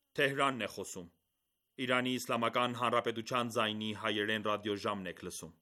Իրանի Իսլամական Հանրապետության ձայնի հայերեն ռադիոժամն եք լսում: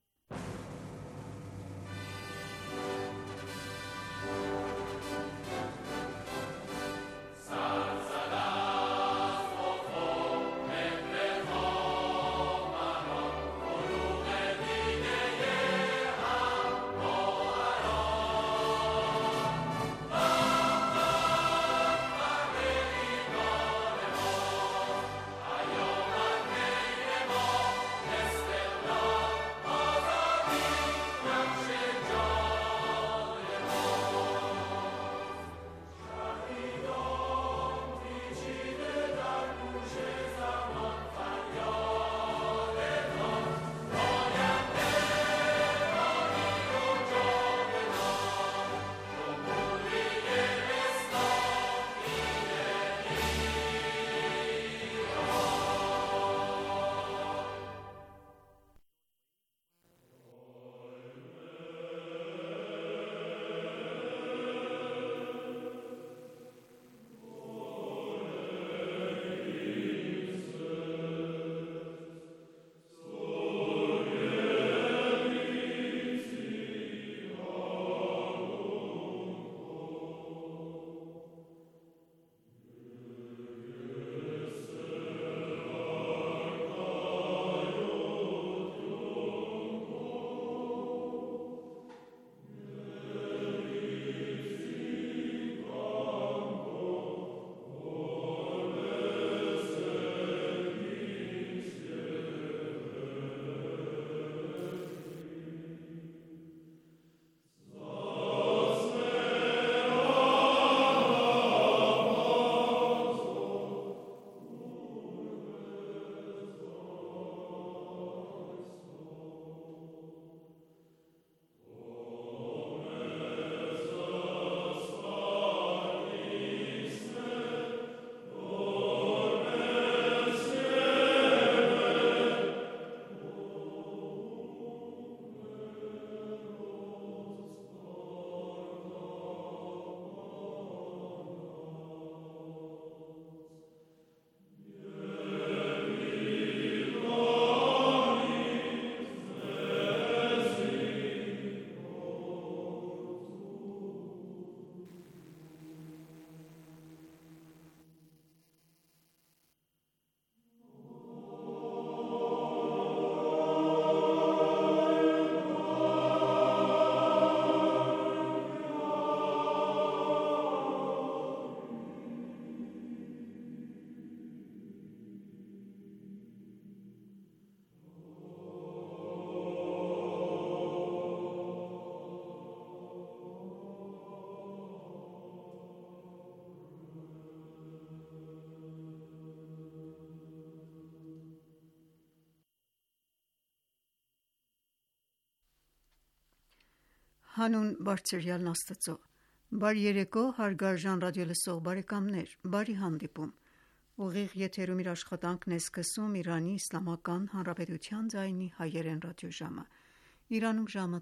Հանուն Բարձրյալն Աստծո: Բարի երեկո հարգարժան ռադիոլսող բարեկամներ: Բարի հանդիպում: Ուղիղ եթերում իր աշխատանքն է սկսում Իրանի Իսլամական Հանրապետության ձայնի հայերեն ռադիոժամը: Իրանում ժամը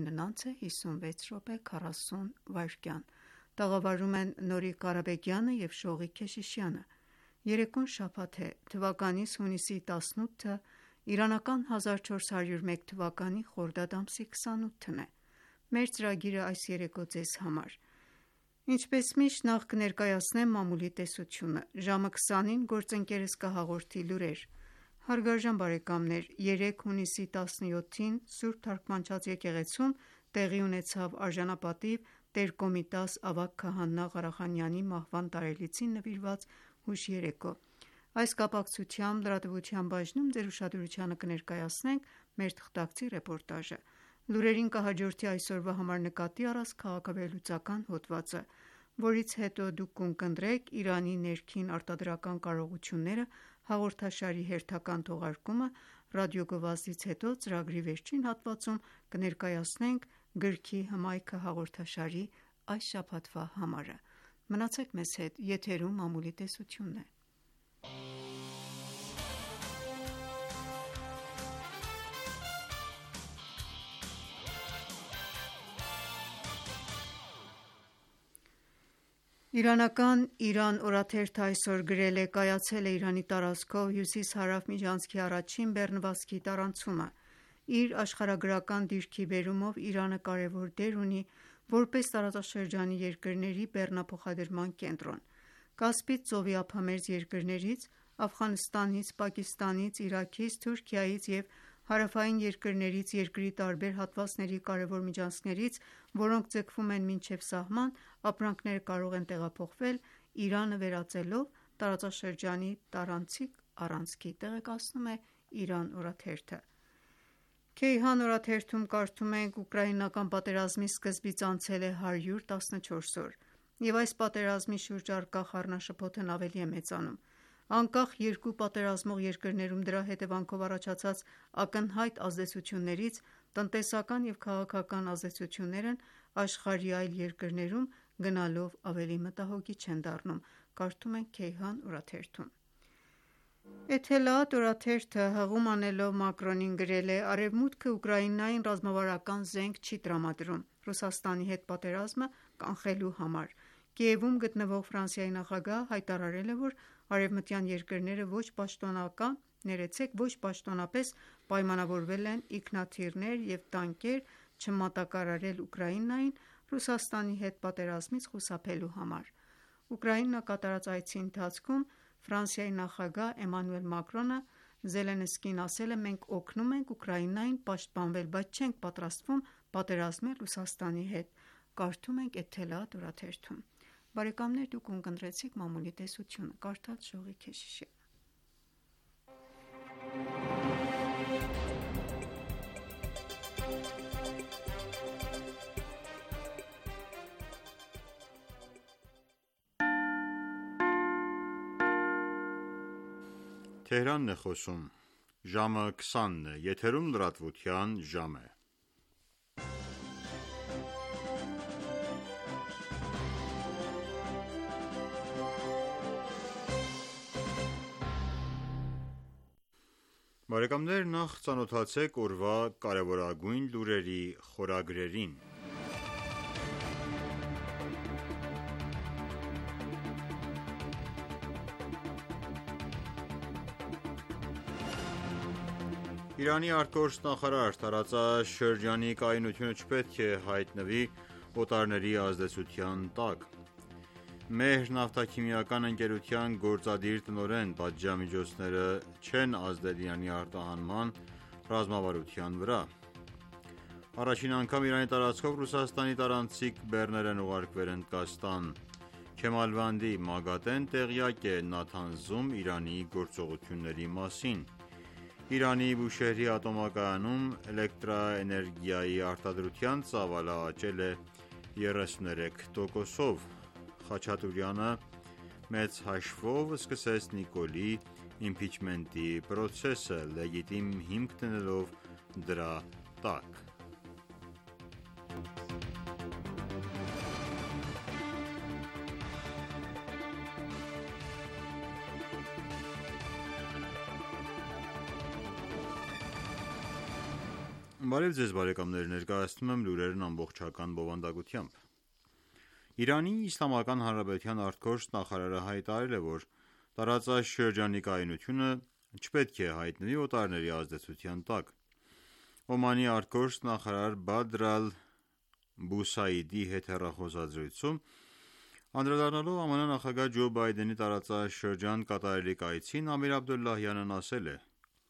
19:56:40 Տաղավարում են Նորիկ Ղարաբեգյանը և Շողիկ Քեշիշյանը: Երեկոն շաբաթ է, թվականիս հունիսի 18-ը, իրանական 1401 թվականի խորդադ ամսի 28-ն է: Մեր ծրագիրը այս երեկո ձեզ համար: Ինչպես միշտ, նախ կներկայացնեմ մամուլի տեսությունը: Ժամը 20-ին գործընկերս կհաղորդի լուրեր: 3 հունիսի 17-ին Սուրբ Թարգմանչած եկեղեցում տեղի ունեցավ արժանապատիվ Տեր-Կոմիտաս ավագ քահանա Ղարախանյանի մահվան տարելիցին նվիրված հուշերեկո: Այս կապակցությամբ լրատվության բաժնում ձեր ուշադրությանը կներկայացնենք մեր թղթակցի ռեպորտաժը: Լուրերին կհաջորդի այսօրվա համար նկատի առած քաղաքավեհլուծական հոդվածը, որից հետո դուք կունկնդրեք «Իրանի ներքին արտադրական կարողությունները» հաղորդաշարի հերթական թողարկումը, ռադիոգովազդից հետո ծրագրի վերջին հատվածում կներկայացնենք «Գրքի հմայքը» հաղորդաշարի այս շաբաթվա համարը: Մնացեք մեզ հետ: Եթերում մամուլի տեսությունն է: Իրանական «Իրան» օրաթերթը այսօր գրել է. կայացել է Իրանի տարածքով հյուսիս-հարավ միջանցքի առաջին բեռնվածքի տարանցումը: Իր աշխարհագրական դիրքի բերումով Իրանը կարևոր դեր ունի որպես տարածաշրջանի երկրների բեռնափոխադրման կենտրոն: Կասպից ծովի ափամերձ երկրներից՝ Աֆղանստանից, Պակիստանից, Իրաքից, Թուրքիայից և հարավային երկրներից երկրի տարբեր հատվածների կարևոր միջանցքներից, որոնք ձգվում են մինչև սահման, ապրանքները կարող են տեղափոխվել Իրանը վերածելով տարածաշրջանի տարանցիկ առանցքի, տեղեկացնում է «Իրան» օրաթերթը: «Քեյհան» օրաթերթում կարդում ենք. «Ուկրաինական պատերազմի սկզբից անցել է 114 օր, և այս պատերազմի շուրջ առկա խառնաշփոթն ավելի է մեծանում: Անկախ երկու պատերազմող երկրներում դրա հետևանքով առաջացած ակնհայտ ազդեցություններից, տնտեսական և քաղաքական ազդեցություններն աշխարհի այլ երկրներում գնալով ավելի մտահոգիչ են դառնում»: Կարդում ենք «Քեյհան» օրաթերթում: «Էթելաատ» օրաթերթը հղում անելով Մակրոնին գրել է. «Արևմուտքը Ուկրաինային ռազմավարական զենք չի տրամադրում Ռուսաստանի հետ պատերազմը կանխելու համար»: Կիևում գտնվող Ֆրանսիայի նախագահը հայտարարել է, որ արևմտյան երկրները ոչ պաշտոնապես պայմանավորվել են ինքնաթիռներ և տանկեր չմատակարարել Ուկրաինային Ռուսաստանի հետ պատերազմից խուսափելու համար: Ուկրաինա կատարած այցի ընթացքում Ֆրանսիայի նախագահ Էմանուել Մակրոնը Զելենսկիին ասել է. «Մենք օգնում ենք Ուկրաինային պաշտպանվել, բայց չենք պատրաստվում պատերազմել Ռուսաստանի հետ»: Կարդում ենք «Էթելաատ» օրաթերթում: Նախ ծանոթացեք օրվա կարևորագույն լուրերի խորագրերին: Իրանի արտգործնախարար. Տարածաշրջանի կայունությունը չպետք է հայտնվի օտարների ազդեցության տակ: «Մեհր» նավթաքիմիական ընկերության գործադիր տնօրեն. Պատժամիջոցները չեն ազդել Իրանի արտահանման ռազմավարության վրա: Առաջին անգամ Իրանի տարածքով Ռուսաստանի տարանցիկ բեռներ են ուղարկվել Հնդկաստան: Քեմալվանդի ՄԱԳԱՏԷ-ն տեղյակ է Նաթանզում Իրանի գործողությունների մասին: Իրանի Բուշեհրի ատոմակայանում էլեկտրաէներգիայի արտադրության ծավալը աճել է 33%: Խաչատուրյանը մեծ հաշվով սկսեց Նիկոլի իմպիչմենտի պրոցեսը՝ լեգիտիմ հիմք դնելով դրա տակ: Ներկայացնում եմ լուրերն ամբողջական բովանդակությամբ: Իրանի Իսլամական Հանրապետության ԱԳ հայտարարել է, որ տարածաշրջանի կայունությունը չպետք է հայտնվի օտարների ազդեցության տակ: Օմանի ԱԳ Բադր Ալ-Բուսայդի հետ հեռախոսազրույցում անդրադառնալով ԱՄՆ նախագահ Ջո Բայդենի տարածաշրջան կատարելիք այցին, Ամիր Աբդոլլահյանն ասել է.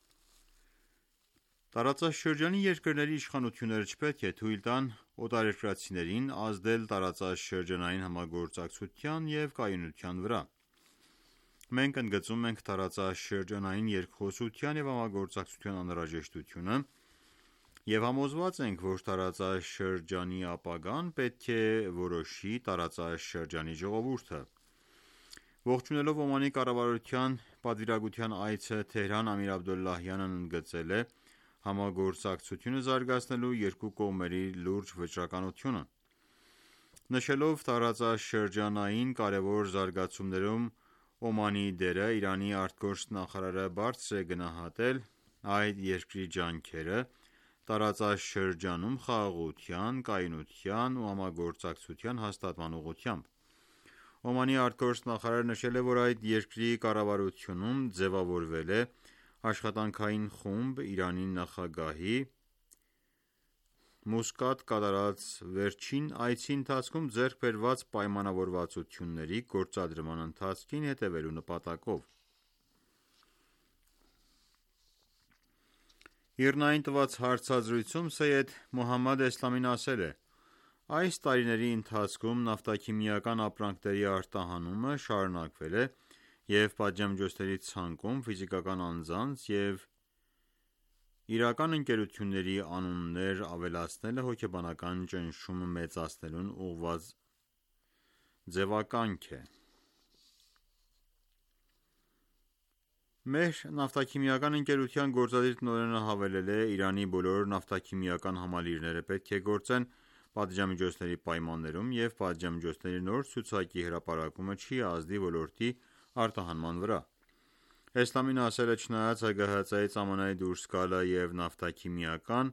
«Տարածաշրջանի երկրների իշխանությունները չպետք է թույլ տան օտարերկրացիներին ազդել տարածաշրջանային համագործակցության և կայունության վրա: Մենք ընդգծում ենք տարածաշրջանային երկխոսության և համագործակցության անհրաժեշտությունը և համոզված ենք, որ տարածաշրջանի ապագան պետք է որոշի տարածաշրջանի ժողովուրդը»: Ողջունելով Օմանի կառավարության պատվիրակության այցը Թեհրան, Ամիր Աբդոլլահյանն ընդգծել է համագործակցությունը զարգացնելու երկու կողմերի լուրջ վճռականությունը: Նշելով տարածաշրջանային կարևոր զարգացումներում Օմանի դերը, Իրանի ԱԳ բարձր է գնահատել այդ երկրի ջանքերը տարածաշրջանում խաղաղության, կայունության ու համագործակցության հաստատման ուղղությամբ: Օմանի արտգործ նախարարը նշել է, որ այդ երկրի կառավարությունում ձևավորվել է աշխատանքային խումբ Իրանի նախագահի Մուսկատ կատարած վերջին այցի ընթացքում ձեռք բերված պայմանավորվածությունների գործադրման ընթացքին հետևելու նպատակով։ ԻՌՆԱ-ին տված հարցազրույցում Սեյեդ Մոհամմադ Էսլամին ասել է. «Այս տարիների ընթացքում նավթաքիմիական ապրանքների արտահանումը շարունակվել է և պատժամիջոցների ցանկում ֆիզիկական անձանց և իրական ընկերությունների անուններ ավելացնելը հոգեբանական ճնշումը մեծացնելուն ուղղված ձևականք է»։ Մեր նավթաքիմիական ընկերության գործադիր տնօրենը հավելել է. «Իրանի բոլոր նավթաքիմիական համալիրները պետք է գործեն պատժամիջոցների պայմաններում և պատժամիջոցների նոր ցուցակի հրապարակումը չի ազդի ոլորտի արտահանման վրա»։ Էսլամին ասել է. «Չնայած ՀԳՀԾ-ից ԱՄՆ-ի դուրս գալը և նավթաքիմիական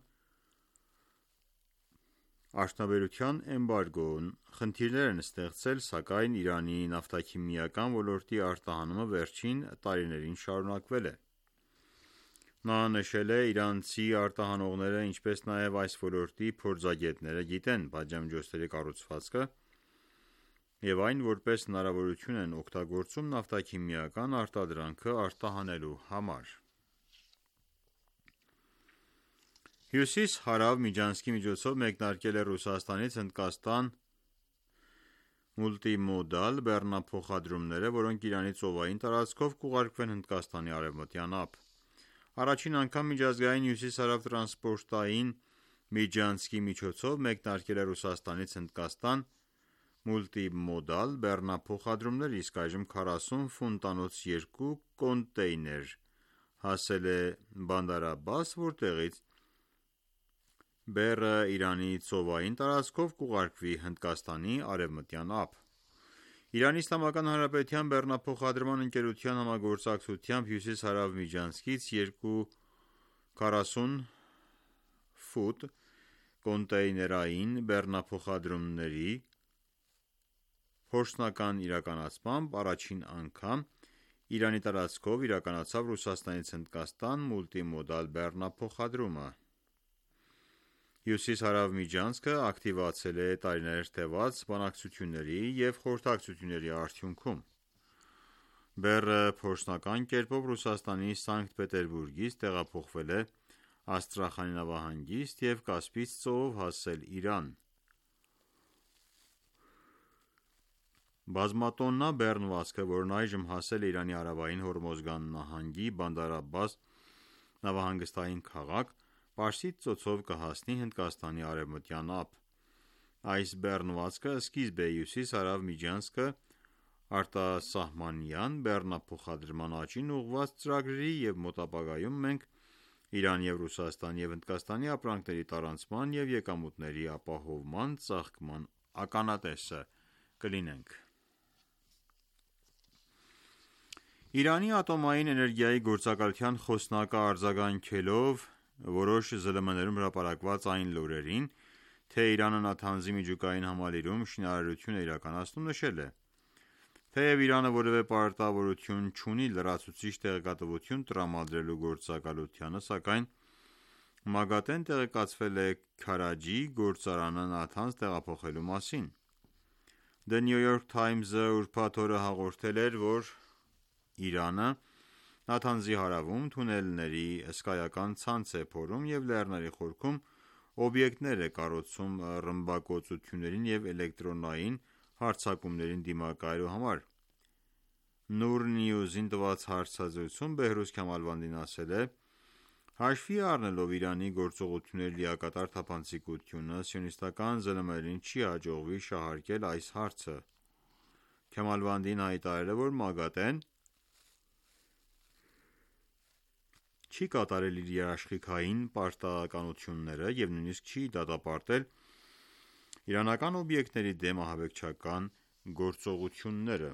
արդյունաբերության էմբարգոն խնդիրներ են ստեղծել, սակայն Իրանի նավթաքիմիական ոլորտի արտահանումը վերջին տարիներին շարունակվել է»։ Նա նշել է. «Իրանցի արտահանողները, ինչպես նաև այս ոլորտի փորձագետները գիտեն պատժամիջոցների կառուցվածքը և այն որպես հնարավորություն են օգտագործում նավթաքիմիական արտադրանքը արտահանելու համար»։ Հյուսիս-հարավ միջանցքի միջոցով մեկնարկել է Ռուսաստանից Հնդկաստան մուլտիմոդալ բեռնափոխադրումները, որոնք Իրանի ծովային տարածքով կուղարկվեն Հնդկաստանի արևմտյան ափ։ Առաջին անգամ միջազգային հյուսիս-հարավ տրանսպորտային միջանցքի միջոցով մեկնարկել է Ռուսաստանից Հնդկաստան մուլտիմոդալ բեռնափոխադրումներ, իսկ այժմ 40 ֆունտանոց երկու կոնտեյներ հասել է Բանդար Աբբաս, որտեղից բեռը Իրանի ծովային տարածքով կուղարկվի Հնդկաստանի արևմտյան ափ։ Իրանի Իսլամական Հանրապետության բեռնափոխադրման ընկերության համագործակցությամբ հյուսիս-հարավ միջանցքից երկու 40 ֆուտ կոնտեյներային բեռնափոխադրումների փորձնական իրականացմամբ առաջին անգամ Իրանի տարածքով իրականացավ Ռուսաստանից Հնդկաստան մուլտիմոդալ բեռնափոխադրումը։ Հյուսիս-հարավ միջանցքը ակտիվացել է տարիներ տևած բանակցությունների և խորհրդակցությունների արդյունքում։ Բեռը փորձնական կերպով Ռուսաստանի Սանկտ Պետերբուրգից տեղափոխվել է Աստրախանի նավահանգիստ և Կասպից ծովով հասել Իրան։ Բազմատոննա բեռնվածքը, որն այժմ հասել է Իրանի հարավային Հորմոզգան նահանգի Բանդար Աբբաս նավահանգստային քաղաք, Պարսից ծոցով կհասնի Հնդկաստանի արևմտյան ափ։ Այս բեռնվածքը սկիզբ է հյուսիս-հարավ միջանցքը արտասահմանյան բեռնափոխադրման աճին ուղղված ծրագրերի և մոտ ապագայում մենք Իրանի և Ռուսաստանի և Հնդկաստանի ապրանքների տարանցման և եկամուտների ապահովման ծաղկման ականատեսը կլինենք։ Իրանի ատոմային էներգիայի գործակալության խոսնակը արձագանքելով որոշ ԶԼՄ-ներում հրապարակված այն լուրերին, թե Իրանը Նաթանզի միջուկային համալիրում շինարարություն է իրականացնում, նշել է. «Թեև Իրանը որևէ պարտավորություն չունի լրացուցիչ տեղեկատվություն տրամադրելու գործակալությանը, սակայն ՄԱԳԱՏԷ-ն տեղեկացվել է Քարաջի գործարանը Նաթանզ տեղափոխելու մասին»։ The New York Times-ը ուրբաթ օրը հաղորդել էր, որ Իրանը Նաթանզի հարավում թունելների հսկայական ցանց է փորում և լեռների խորքում օբյեկտներ է կառուցում ռմբակոծություններին և էլեկտրոնային հարձակումներին դիմակայելու համար։ Noor News-ին տված հարցազրույցում Բեհրուզ Քյամալվանդին ասել է. «Հաշվի առնելով Իրանի գործողությունների լիակատար թափանցիկությունը, սիոնիստական ԶԼՄ-երին չի հաջողվի շահարկել այս հարցը»։ Քյամալվանդին հայտարարել է, որ ՄԱԳԱՏԷ-ն չի կատարել իր երաշխիքային պարտականությունները և նույնիսկ չի դատապարտել իրանական օբյեկտների դեմ ահաբեկչական գործողությունները։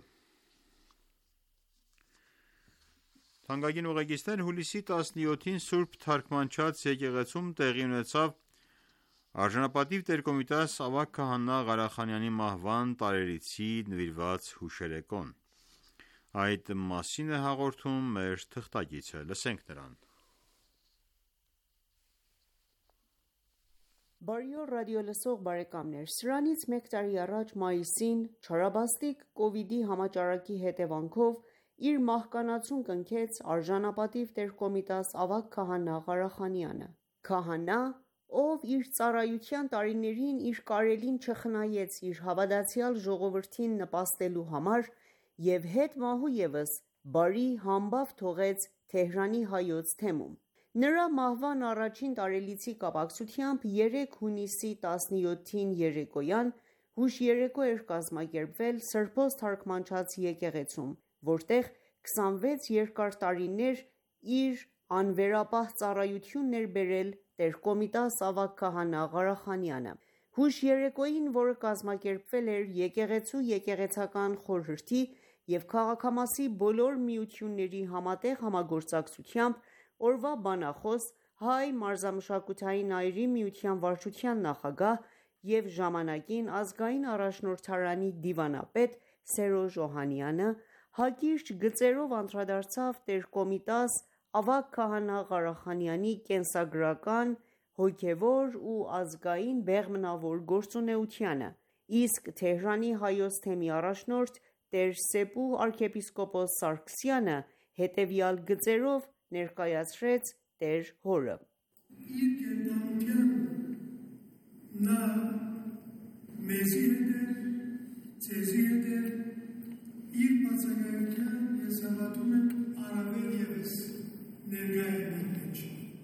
Թանկագին ուղեկիցներ, հուլիսի 17-ին Սուրբ Թարգմանչած եկեղեցում տեղի ունեցավ 120 ամյա 6 ամսվա 1. Արժանապատիվ Տերկոմիտաս Ավագ Քահանա Ղարախանյանի մահվան տարելիցի նվիրված հուշերեկոն։ Այդ մասին է հաղորդում մեր թղթակիցը, լսենք նրան։ Բարի օր ռադիոլսող բարեկամներ, սրանից մեկ տարի առաջ մայիսին չարաբաստիկ կովիդի համաճարակի հետևանքով իր մահկանացուն կնքեց արժանապատիվ Տերկոմիտաս Ավագ Քահանա Ղարախանյանը։ Քահանա, ով իր ծառայության տարիներին իր կարելին չխնայեց իր հավատացյալ ժողովրդին նպաստելու համար և հետ մահու ևս բարի համբավ թողեց Թեհրանի հայոց թեմում։ Նրա մահվան առաջին տարելիցի կապակցությամբ 3 հունիսի 17-ին երեկոյան հուշերեկո էր կազմակերպվել Սրբոց Թարգմանչած եկեղեցում, որտեղ 26 երկար տարիներ իր անվերապահ ծառայությունն էր բերել Տերկոմիտաս Ավագ Քահանա Ղարախանյանը։ Հուշերեկոյին, որը կազմակերպվել էր եկեղեցու եկեղեցական խորհրդի և քաղաքամասի բոլոր միությունների համատեղ համագործակցությամբ, օրվա բանախոս Հայ մարզամշակութային այրի միության վարչության նախագահ և ժամանակին ազգային առաջնորդարանի դիվանապետ Սերոժ Օհանյանը հակիրճ գծերով անդրադարձավ Տերկոմիտաս Ավագ Քահանա Ղարախանյանի կենսագրական, հոգևոր ու ազգային բեղմնավոր գործունեությանը, իսկ Թեհրանի հայոց թեմի առաջնորդ Տեր Սեպու arքեպիսկոպոս Սարգսյանը հետևյալ գծերով ներկայացրեց Տեր հորը։ Իր կենտանության նա մեզի հետ էր, ձեզի հետ էր, իր բացակայության ես հավատում եմ առավել ևս ներկա է մեր մեջ։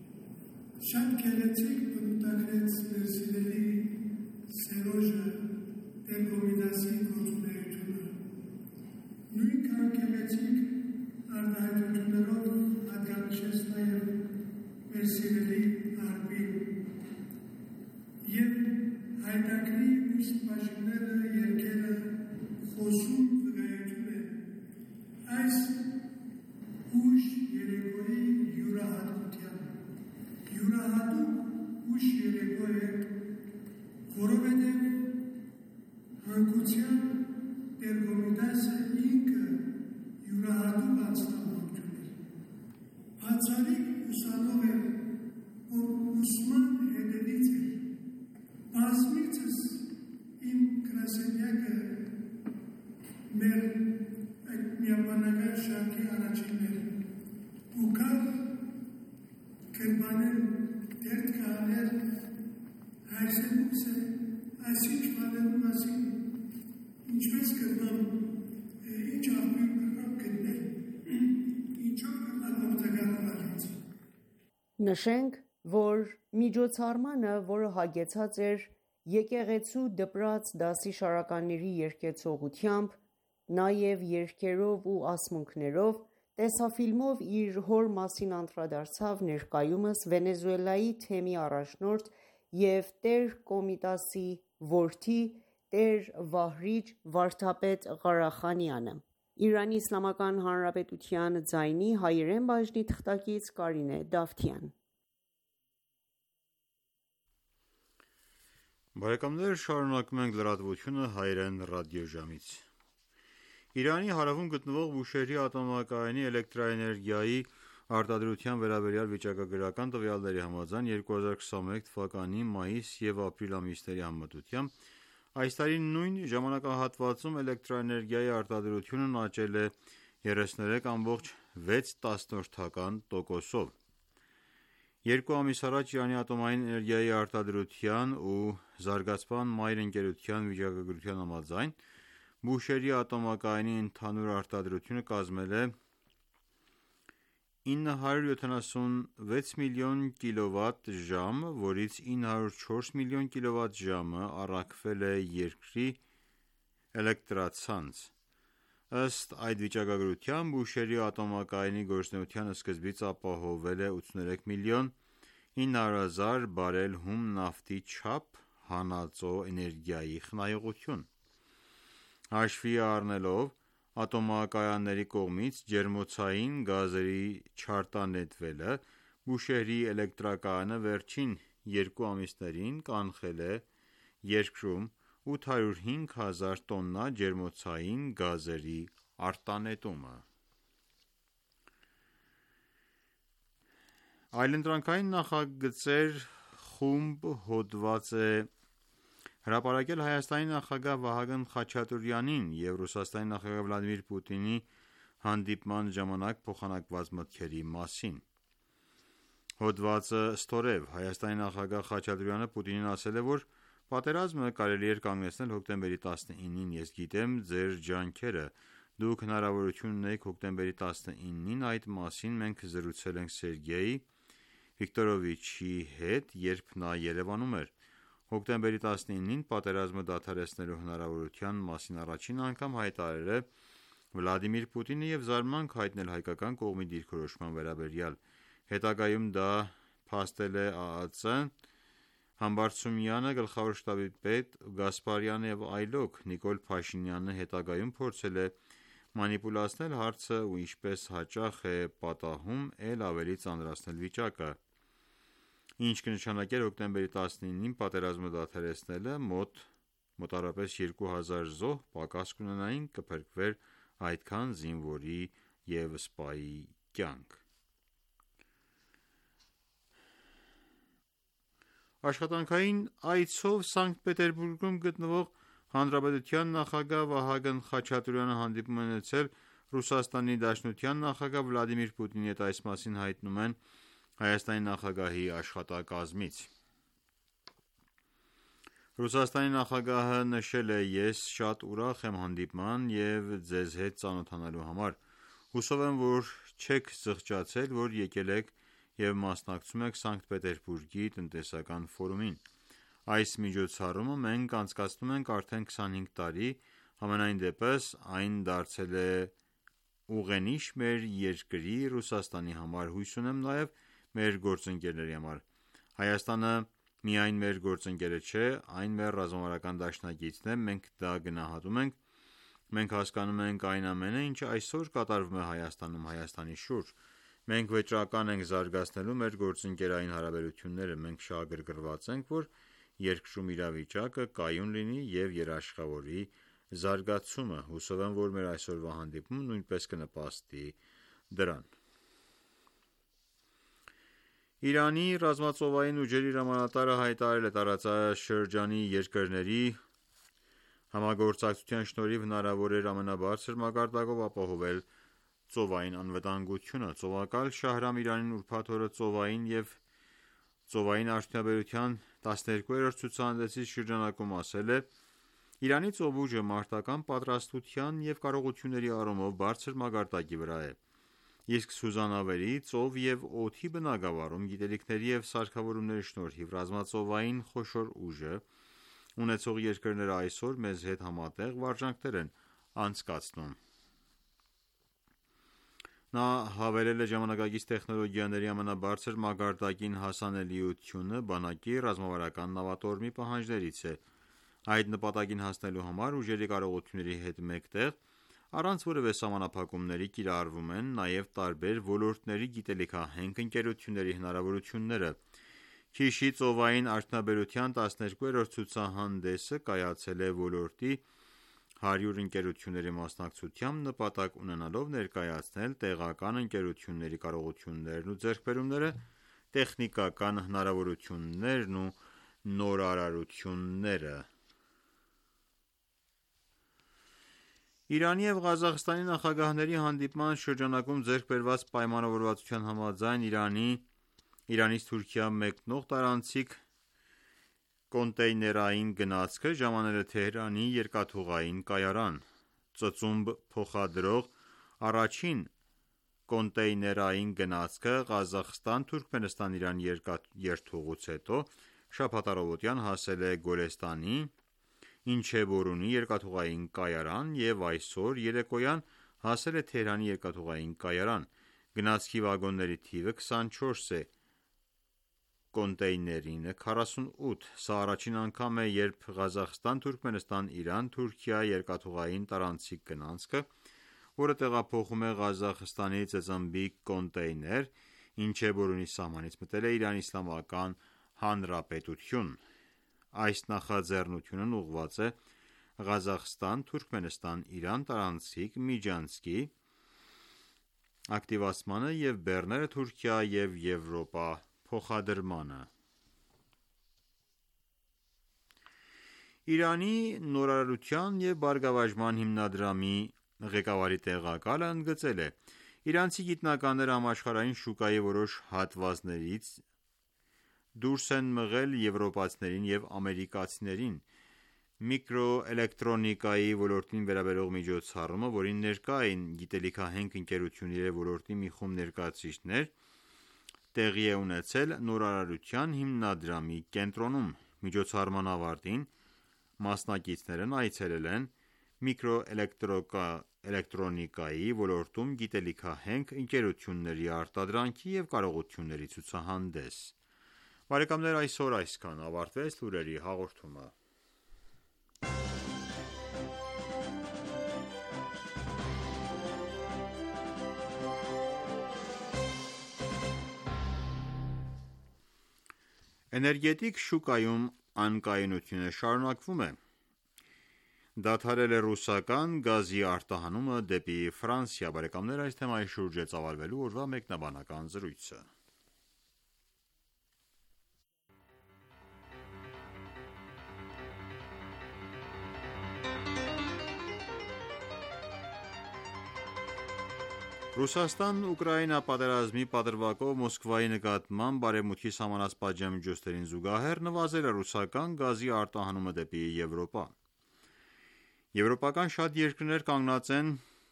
Շատ գեղեցիկ բնութագրեց մեր սիրելի Սերոժը Տերկոմիտասի գործունեությունը։ Նույնքան գեղեցիկ արտահայտություններով հատկանշեց նաև մեր սիրելի Արբին և հայտակրի ուստ բաժինները երկերը խոսում վկայություն է այս ուշ երեկոյի յուրահատկության։ Յուրահատուկ ուշ երեկո է, որովհետև հանգուցյան Տերկոմիտասը ինքը յուրահատուկ անձնավորություն էր։ Բացառիկ ուսանող էր, որ ուսման հետևից էր։ Բազմիցս իմ գրասենյակը մեր այդ միաբանական շարքի առաջինն էր ու կար կրբանեն դերդ կահաներ հայրսենուքս է այսինչ բանելու մասին ինչպես կրնամ ինչ աղբյուր կրնամ գտնել ինչով կրնամ օգտակար վարից։ Նշենք, որ միջոցառմանը, որը հագեցած էր եկեղեցու դպրաց դասիշարականների երգեցողությամբ, նաև երգերով ու ասմունքներով, տեսաֆիլմով իր հոր մասին անդրադարձավ ներկայումս Վենեսուելայի թեմի առաջնորդ և Տերկոմիտասի որդի Տեր Վահրիչ վարդապետ Ղարախանյանը։ Իրանի Իսլամական Հանրապետության ձայնի հայերեն բաժնի թղթակից Կարինե Դավթյան։ Բարեկամներ, շարունակում ենք լրատվությունը հայերեն ռադիոժամից։ Իրանի հարավում գտնվող Բուշեհրի ատոմակայանի էլեկտրաէներգիայի արտադրության վերաբերյալ վիճակագրական տվյալների համաձայն 2021 թվականի մայիս և ապրիլ ամիսների համեմատությամբ այս տարի նույն ժամանակահատվածում էլեկտրաէներգիայի արտադրությունն աճել է 33.6%-ով։ Երկու ամիս առաջ Իրանի ատոմային էներգիայի արտադրության ու զարգացման մայր ընկերության վիճակագրության համաձայն Բուշեհրի ատոմակայանի ընդհանուր արտադրությունը կազմել է 976 միլիոն կՎտ ժամ, որից 904 միլիոն կՎտ ժամը առաքվել է երկրի էլեկտրացանց։ Ըստ այդ վիճակագրության Բուշեհրի ատոմակայանի գործունեության սկզբից ապահովվել է 83 միլիոն 900 հազար բարել հում նավթի չափ հանածո էներգիայի խնայողություն։ Հաշվի առնելով ատոմակայանների կողմից ջերմոցային գազերի չարտանետվելը, Բուշեհրի էլեկտրակայանը վերջին 2 ամիսներին կանխել է երկրում 805,000 տոննա ջերմոցային գազերի արտանետումը։ Այլընտրանքային նախագծեր խումբ հոդված է հրապարակել Հայաստանի նախագահ Վահագն Խաչատուրյանին և Ռուսաստանի նախագահ Վլադիմիր Պուտինի հանդիպման ժամանակ փոխանակված մտքերի մասին։ Հոդվածը ստորև Հայաստանի նախագահ Խաչատուրյանը Պուտինին ասել է, որ պատերազմը կարելի էր կանգնեցնել հոկտեմբերի 19-ին, ես գիտեմ ձեր ջանքերը, դուք հնարավորություն ունեիք հոկտեմբերի 19-ին, այդ մասին մենք զրուցել ենք Սերգեյ Վիկտորովիչի հետ, երբ նա Երևանում էր։ Հոկտեմբերի 19-ին պատերազմը դադարեցնելու հնարավորության մասին առաջին անգամ հայտարարել է Վլադիմիր Պուտինը և զարմանք հայտնել հայկական կողմի դիրքորոշման վերաբերյալ։ Հետագայում դա փաստել է ԱԱԾ Համբարձումյանը, գլխավոր շտաբի պետ Գասպարյանը և այլոք։ Նիկոլ Փաշինյանը հետագայում փորձել է մանիպուլացնել հարցը ու ինչպես հաճախ է պատահում էլ ավելի ծանրացնել վիճակը, ինչ կնշանակեր հոկտեմբերի 19-ին պատերազմը դադարեցնելը, մոտարապես 2000 զոհ պակաս կունենային, կփրկվեր այդքան զինվորի և սպայի կյանք։ Աշխատանքային այցով Սանկտ Պետերբուրգում գտնվող Հանրապետության նախագահ Վահագն Խաչատուրյանը հանդիպում է ունեցել Ռուսաստանի Դաշնության նախագահ Վլադիմիր Պուտինի հետ, այս մասին հայտնում են Հայաստանի նախագահի աշխատակազմից։ Ռուսաստանի նախագահը նշել է. «Ես շատ ուրախ եմ հանդիպման և ձեզ հետ ծանոթանալու համար։ Հուսով եմ, որ չեք զղջացել, որ եկել եք և մասնակցում եք Սանկտ Պետերբուրգի տնտեսական ֆորումին։ Այս միջոցառումը մենք անցկացնում ենք արդեն 25 տարի, համենայն դեպս այն դարձել է ուղենիշ մեր երկրի Ռուսաստանի համար, հույս ունեմ նաև մեր գործընկերների համար։ Հայաստանը միայն մեր գործընկերը չէ, այն մեր ռազմավարական դաշնակիցն է, մենք դա գնահատում ենք, մենք հասկանում ենք այն ամենը, ինչը այսօր կատարվում է Հայաստանում, Հայաստանի շուրջ։ Մենք վճռական ենք զարգացնելու մեր գործընկերային հարաբերությունները, մենք շահագրգռված ենք, որ երկրում իրավիճակը կայուն լինի և երաշխավորի զարգացումը։ Հուսով եմ, որ մեր այսօրվա հանդիպումը նույնպես կնպաստի դրան»։ Իրանի ռազմածովային ուժերի հրամանատարը հայտարարել է տարածաշրջանի երկրների համագործակցության շնորհիվ հնարավոր էր ամենաբարձր մակարդակով ապահովել ծովային անվտանգությունը։ Ծովակալ Շահրամ Իրանին ուրբաթ օրը ծովային և ծովային արդյունաբերության 12-րդ ցուցահանդեսի շրջանակում ասել է. «Իրանի ծովուժը մարտական պատրաստության և կարողությունների առումով բարձր մակարդակի վրա է, իսկ սուզանավերի, ծով և օդի բնագավառում գիտելիքների և սարքավորումների շնորհիվ ռազմածովային խոշոր ուժ ունեցող երկրները այսօր մեզ հետ համատեղ վարժանքներ են անցկացնում»։ Նա հավելել է. «Ժամանակակից տեխնոլոգիաների ամենաբարձր մակարդակին հասանելիությունը բանակի ռազմավարական նավատորմի պահանջներից է։ Այդ նպատակին հասնելու համար ուժերի կարողությունների հետ մեկտեղ, առանց որևէ սահմանափակումների կիրառվում են նաև տարբեր ոլորտների գիտելիքահենք ընկերությունների հնարավորությունները։ Քիշի ծովային արդյունաբերության 12-րդ ցուցահանդեսը կայացել է ոլորտի 100 ընկերությունների մասնակցությամբ, նպատակ ունենալով ներկայացնել տեղական ընկերությունների կարողություններն ու ձեռքբերումները, տեխնիկական հնարավորություններն ու նորարարությունները»։ Իրանի և Ղազախստանի նախագահների հանդիպման շրջանակում ձեռք բերված պայմանավորվածության համաձայն Իրանից Թուրքիա մեկնող տարանցիկ կոնտեյներային գնացքը ժամանել է Թեհրանի երկաթուղային կայարան։ Ծծումբ փոխադրող առաջին կոնտեյներային գնացքը Ղազախստան-Թուրքմենստան-Իրան երթուղուց հետո շաբաթ առավոտյան հասել է Գոլեստանի Ինչեբորունի երկաթուղային կայարան և այսօր երեկոյան հասել է Թեհրանի երկաթուղային կայարան։ Գնացքի վագոնների թիվը 24 է, կոնտեյներինը 48։ Սա առաջին անգամ է, երբ Ղազախստան-Թուրքմենստան-Իրան-Թուրքիա երկաթուղային տարանցիկ գնացքը, որը տեղափոխում է Ղազախստանի ծծմբի կոնտեյներ, Ինչեբորունի սահմանից մտել է Իրանի Իսլամական Հանրապետություն։ Այս նախաձեռնությունն ուղղված է Ղազախստան, Թուրքմենստան, Իրան տարանցիկ միջանցքի ակտիվացմանը և բեռները Թուրքիա և Եվրոպա փոխադրմանը։ Իրանի նորարարության և բարգավաճման հիմնադրամի ղեկավարի տեղակալը ընդգծել է. «Իրանցի գիտնականները համաշխարհային շուկայի որոշ հատվածներից դուրս են մղել եվրոպացիներին և ամերիկացիներին միկրոէլեկտրոնիկայի ոլորտին վերաբերող միջոցառումը, որին ներկա էին գիտելիքահենք ընկերությունների ոլորտի մի խումբ ներկայացուցիչներ, տեղի է ունեցել Նորարարության հիմնադրամի կենտրոնում։ Միջոցառման ավարտին մասնակիցներն այցելել են միկրոէլեկտրոնիկայի ոլորտում գիտելիքահենք ընկերությունների արտադրանքի և կարողությունների ցուցահանդես»։ Այսօր այսքան, ավարտվեց լուրերի հաղորդումը։ Էներգետիկ շուկայում անկայունությունը շարունակվում է։ Դադարել է ռուսական գազի արտահանումը դեպի Ֆրանսիա։ Այս թեմայի շուրջ է ծավալվելու օրվա մեկնաբանական զրույցը։ Ռուսաստան-Ուկրաինա պատերազմի պատրվակով Մոսկվայի նկատմամբ Արևմուտքի սահմանած պատժամիջոցներին զուգահեռ նվազել է ռուսական գազի արտահանումը դեպի Եվրոպա։ Եվրոպական շատ երկրներ կանգնած են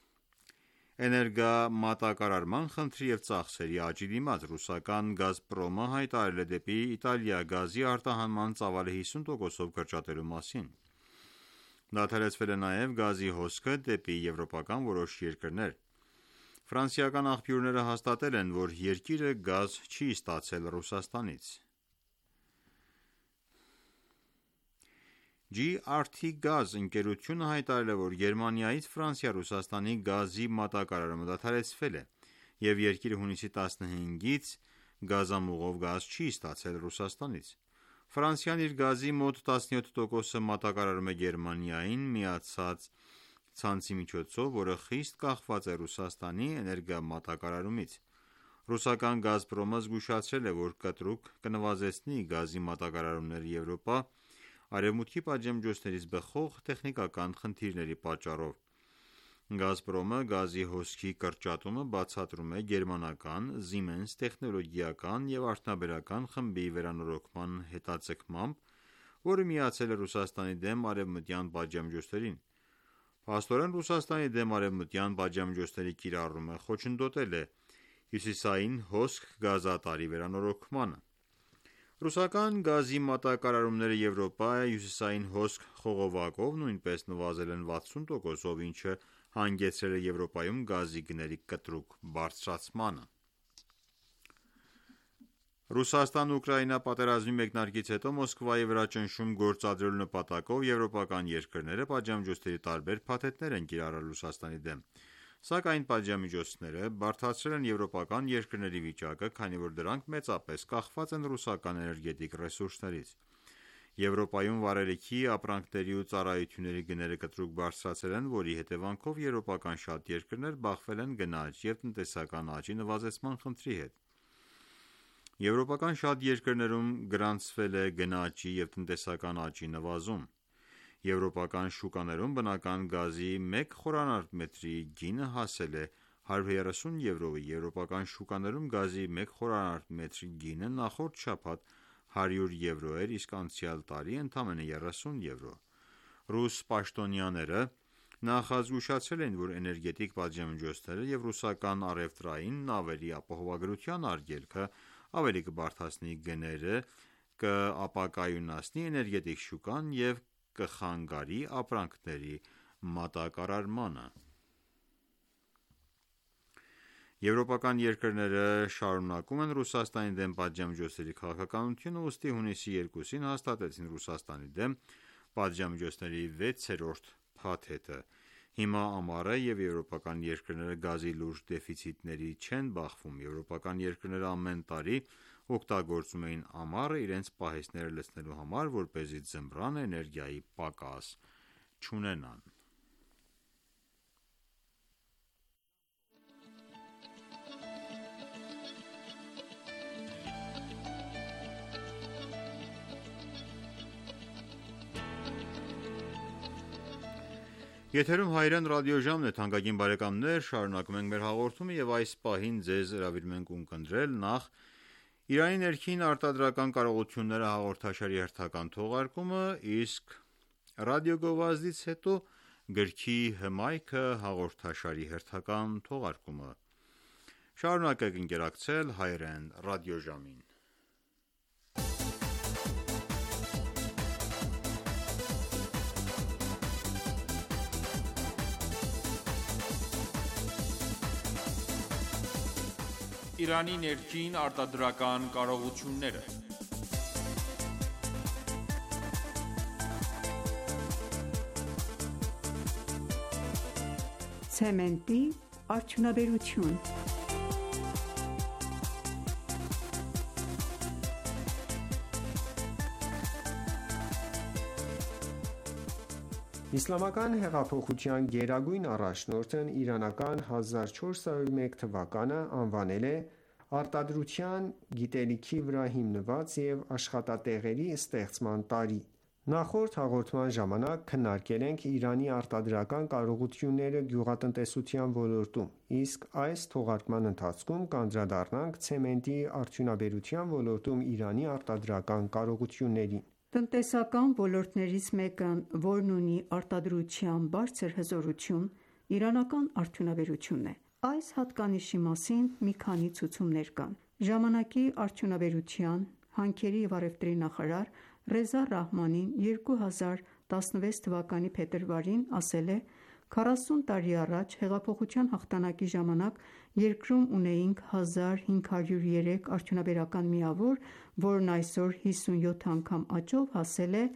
էներգամատակարարման խնդրի և ծախսերի աճի դիմաց։ Ռուսական «Գազպրոմը» հայտարարել է դեպի Իտալիա գազի արտահանման ծավալը 50%-ով կրճատելու մասին։ Դադարեցվել է նաև գազի հոսքը դեպի եվրոպական որոշ երկրներ։ Ֆրանսիական աղբյուրները հաստատել են, որ երկիրը գազ չի ստացել Ռուսաստանից։ GRTgaz ընկերությունը հայտարարել է, որ Գերմանիայից Ֆրանսիա Ռուսաստանի գազի մատակարարումը դադարեցվել է, և երկիրը հունիսի 15-ից գազամուղով գազ չի ստացել Ռուսաստանից։ Ֆրանսիան իր գազի մոտ 17%-ը մատակարարում է Գերմանիային միացած ցանցի միջոցով, որը խիստ կախված է Ռուսաստանի էներգամատակարարումից։ Ռուսական «Գազպրոմը» զգուշացրել է, որ կտրուկ կնվազեցնի գազի մատակարարումները Եվրոպա Արևմուտքի պատժամիջոցներից բխող տեխնիկական խնդիրների պատճառով։ «Գազպրոմը» գազի հոսքի կրճատումը բացատրում է գերմանական Siemens տեխնոլոգիական և արդյունաբերական խմբի վերանորոգման հետաձգմամբ, որը միացել է Ռուսաստանի դեմ արևմտյան պատժամիջոցներին։ Փաստորեն, Ռուսաստանի դեմ արևմտյան պատժամիջոցների կիրառումը խոչընդոտել է հյուսիսային հոսք գազատարի վերանորոգմանը։ Ռուսական գազի մատակարարումները Եվրոպա հյուսիսային հոսք խողովակով նույնպես նվազել են 60%-ով, ինչը հանգեցրել է Եվրոպայում գազի գների կտրուկ բարձրացմանը։ Ռուսաստան-Ուկրաինա պատերազմի մեկնարկից հետո Մոսկվայի վրա ճնշում գործադրելու նպատակով եվրոպական երկրները պատժամիջոցների տարբեր փաթեթներ են կիրառել Ռուսաստանի դեմ։ Սակայն պատժամիջոցները բարդացրել են եվրոպական երկրների վիճակը, քանի որ դրանք մեծապես կախված են ռուսական էներգետիկ ռեսուրսներից։ Եվրոպայում վառելիքի, ապրանքների ու ծառայությունների գները կտրուկ բարձրացել են, որի հետևանքով եվրոպական շատ երկրներ բախվել են գնաճ և տնտեսական աճի նվազեցման խնդրի հետ։ Եվրոպական շատ երկրներում գրանցվել է գնաճի և տնտեսական աճի նվազում։ Եվրոպական շուկաներում բնական գազի 1 խմ գինը հասել է 130 եվրոյի։ Եվրոպական շուկաներում գազի 1 խմ գինը նախորդ շաբաթ 100 եվրո էր, իսկ անցյալ տարի ընդամենը 30 եվրո։ Ռուս պաշտոնյաները նախազգուշացրել էին, որ էներգետիկ պատժամիջոցները և ռուսական առևտրային նավերի ապահովագրության արգելքը ավելի կբարդացնի գները, կապակայունացնի էներգետիկ շուկան և կխանգարի ապրանքների մատակարարմանը։ Եվրոպական երկրները շարունակում են Ռուսաստանի դեմ պատժամիջոցների քաղաքականությունը, ուստի հունիսի 2-ին հաստատեցին Ռուսաստանի դեմ պատժամիջոցների 6-րդ փաթեթը։ Հիմա ամառը և եվրոպական երկրները գազի լուրջ դեֆիցիտների չեն բախվում։ Եվրոպական երկրները ամեն տարի օգտագործում էին ամառը իրենց պահեստները լցնելու համար, որպեսզի ձմռան էներգիայի պակաս չունենան։ Եթերում հայրեն ռադիոժամն է, թանկագին բարեկամներ, շարունակում ենք մեր հաղորդումը և այս պահին ձեզ հրավիրում ենք ունկնդրել նախ Իրանի ներքին արտադրական կարողությունները հաղորդաշարի հերթական թողարկումը, իսկ ռադիոգովազդից հետո գրքի հմայքը հաղորդաշարի հերթական թողարկումը։ Շարունակեք ընկերակցել հայրեն ռադիոժամին։ Իրանի ներքին արտադրական կարողությունները։ Ցեմենտի արդյունաբերություն։ Իսլամական հեղափոխության գերագույն առաջնորդն իրանական 1401 թվականը անվանել է «Արտադրության, գիտելիքի վրա հիմնված և աշխատատեղերի ստեղծման տարի»։ Նախորդ հաղորդման ժամանակ քննարկել ենք Իրանի արտադրական կարողությունները գյուղատնտեսության ոլորտում, իսկ այս թողարկման ընթացքում կանդրադառնանք ցեմենտի արդյունաբերության ոլորտում Իրանի արտադրական կարողություններին։ Տնտեսական ոլորտներից մեկն, որն ունի արտադրության բարձր հզորություն, իրանական արդյունաբերությունն է։ Այս հատկանիշի մասին մի քանի ցուցումներ կան։ Ժամանակի արդյունաբերության, հանքերի և առևտրի նախարար Ռեզա Ռահմանին 2016 թվականի փետրվարին ասել է. «40 տարի առաջ հեղափոխության հաղթանակի ժամանակ երկրում ունեինք 1503 արդյունաբերական միավոր, որն այսօր 57 անգամ աճով հասել է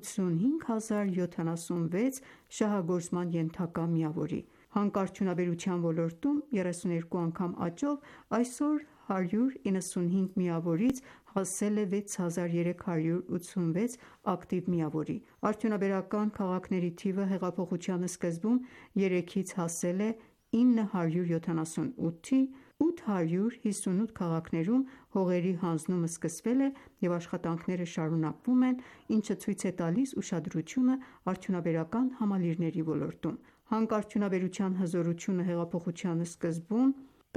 85076 շահագործման ենթակա միավորի։ Հանքարդյունաբերության ոլորտում 32 անգամ աճով այսօր 195 միավորից հասել է 6386 ակտիվ միավորի։ Արդյունաբերական քաղաքների թիվը հեղափոխության սկզբում 3-ից հասել է 978-ի, 858 քաղաքներում հողերի հանձնումը սկսվել է և աշխատանքները շարունակվում են, ինչը ցույց է տալիս ուշադրությունը արդյունաբերական համալիրների ոլորտում։ Հանքարդյունաբերության հզորությունը հեղափոխության սկզբում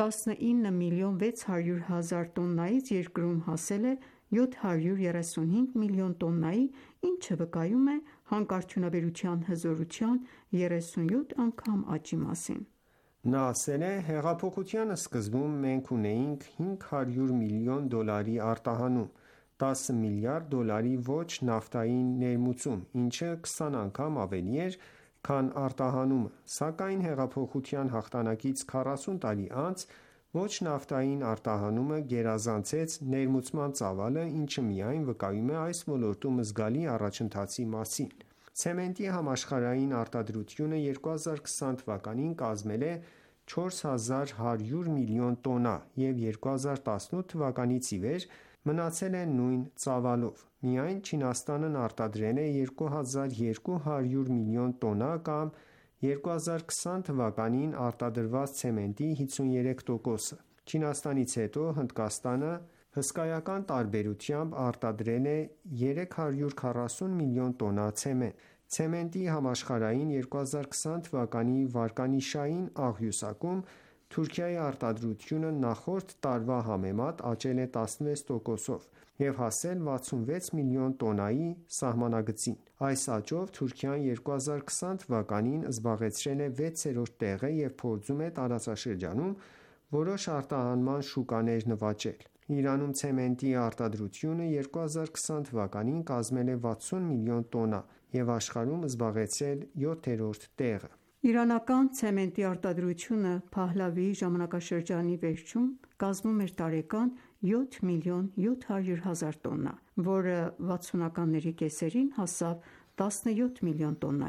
19,6 միլիոն տոննայից երկրում հասել է 735 միլիոն տոննայի, ինչը վկայում է հանքարդյունաբերության հզորության 37 անգամ աճի մասին։ Նա ասել է. «Հեղափոխության սկզբում մենք ունեինք $500 միլիոն արտահանում, 10 միլիարդ դոլարի ոչ նավթային ներմուծում, ինչը 20 անգամ ավելի էր, քան արտահանումը, սակայն հեղափոխության հաղթանակից 40 տարի անց ոչ նավթային արտահանումը գերազանցեց ներմուծման ծավալը, ինչը միայն վկայում է այս ոլորտում զգալի առաջընթացի մասին»։ Ցեմենտի համաշխարհային արտադրությունը 2020 թվականին կազմել է 4100 միլիոն տոննա և 2018 թվականից ի վեր մնացել է նույն ծավալով։ Միայն Չինաստանն արտադրել է 2200 միլիոն տոննա կամ 2020 թվականին արտադրված ցեմենտի 53%-ը։ Չինաստանից հետո Հնդկաստանը հսկայական տարբերությամբ արտադրել է 340 միլիոն տոննա ցեմենտ։ Ցեմենտի համաշխարհային 2020 թվականի վարկանիշային աղյուսակում Թուրքիայի արտադրությունը նախորդ տարվա համեմատ աճել է 16%-ով և հասել 66 միլիոն տոննայի սահմանագծին։ Այս աճով Թուրքիան 2020 թվականին զբաղեցրել է 6-րդ տեղը և փորձում է տարածաշրջանում որոշ արտահանման շուկաներ նվաճել։ Իրանում ցեմենտի արտադրությունը 2020 թվականին կազմել է 60 միլիոն տոննա և աշխարհում զբաղեցրել 7-րդ տեղը։ Իրանական ցեմենտի արտադրությունը Փահլավիի ժամանակաշրջանի վերջում կազմում էր տարեկան 7 միլիոն 700 հազար տոննա, որը 60-ականների կեսերին հասավ 17 միլիոն տոննայի։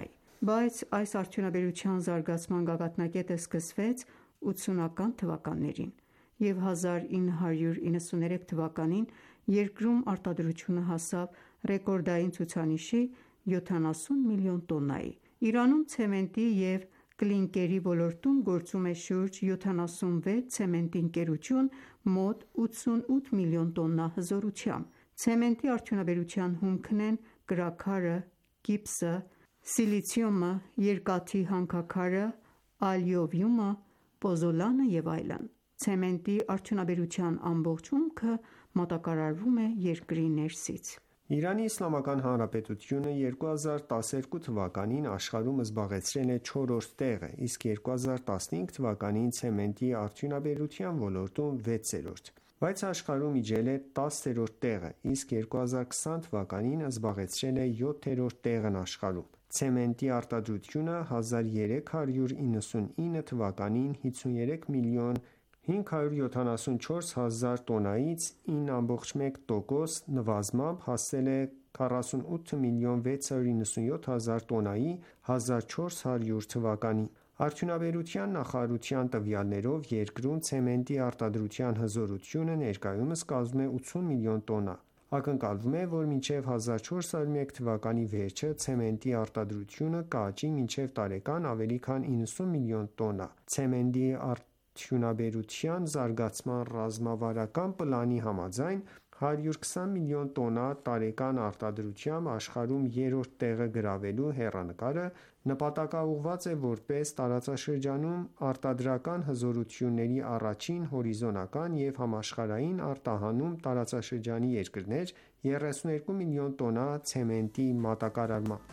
Բայց այս արդյունաբերության զարգացման գագաթնակետը սկսվեց 80-ական թվականներին և 1993 թվականին երկրում արտադրությունը հասավ ռեկորդային ցուցանիշի 70 միլիոն տոննայի: Իրանում ցեմենտի և կլինկերի ոլորտում գործում է շուրջ 76 ցեմենտի ընկերություն մոտ 88 միլիոն տոննա հզորությամբ: Ցեմենտի արդյունաբերության հումքն են կրաքարը, գիպսը, սիլիցիումը, երկաթի հանքաքարը, ալյուվիումը, պոզոլանը և այլն: Ցեմենտի արդյունաբերության ամբողջ հումքը մատակարարվում է երկրի ներսից: Իրանի Իսլամական Հանրապետությունը 2012 թվականին աշխարհում զբաղեցրել է 4-րդ տեղը, իսկ 2015 թվականին ցեմենտի արդյունաբերության ոլորտում 6-րդ, բայց աշխարհում իջել է 10-րդ տեղը, իսկ 2020 թվականին զբաղեցրել է 7-րդ տեղն աշխարհում: Ցեմենտի արտադրությունը 1399 թվականին 53 միլիոն 574 հազար տոննայից 9,1% նվազմամբ հասել է 48 միլիոն 697 հազար տոննայի 1400 թվականին: Արդյունաբերության նախարարության տվյալներով երկրում ցեմենտի արտադրության հզորությունը ներկայումս կազմում է 80 միլիոն տոննա: Ակնկալվում է, որ մինչև 1401 թվականի վերջը ցեմենտի արտադրությունը կաճի մինչև տարեկան ավելի քան 90 միլիոն տոննա: Ցեմենտի արդյունաբերության զարգացման ռազմավարական պլանի համաձայն 120 միլիոն տոննա տարեկան արտադրությամբ աշխարհում 3-րդ տեղը գրավելու հեռանկարը նպատակաուղղված է որպես տարածաշրջանում արտադրական հզորությունների առաջին հորիզոնական և համաշխարհային արտահանում տարածաշրջանի երկրներ 32 միլիոն տոննա ցեմենտի մատակարարմամբ: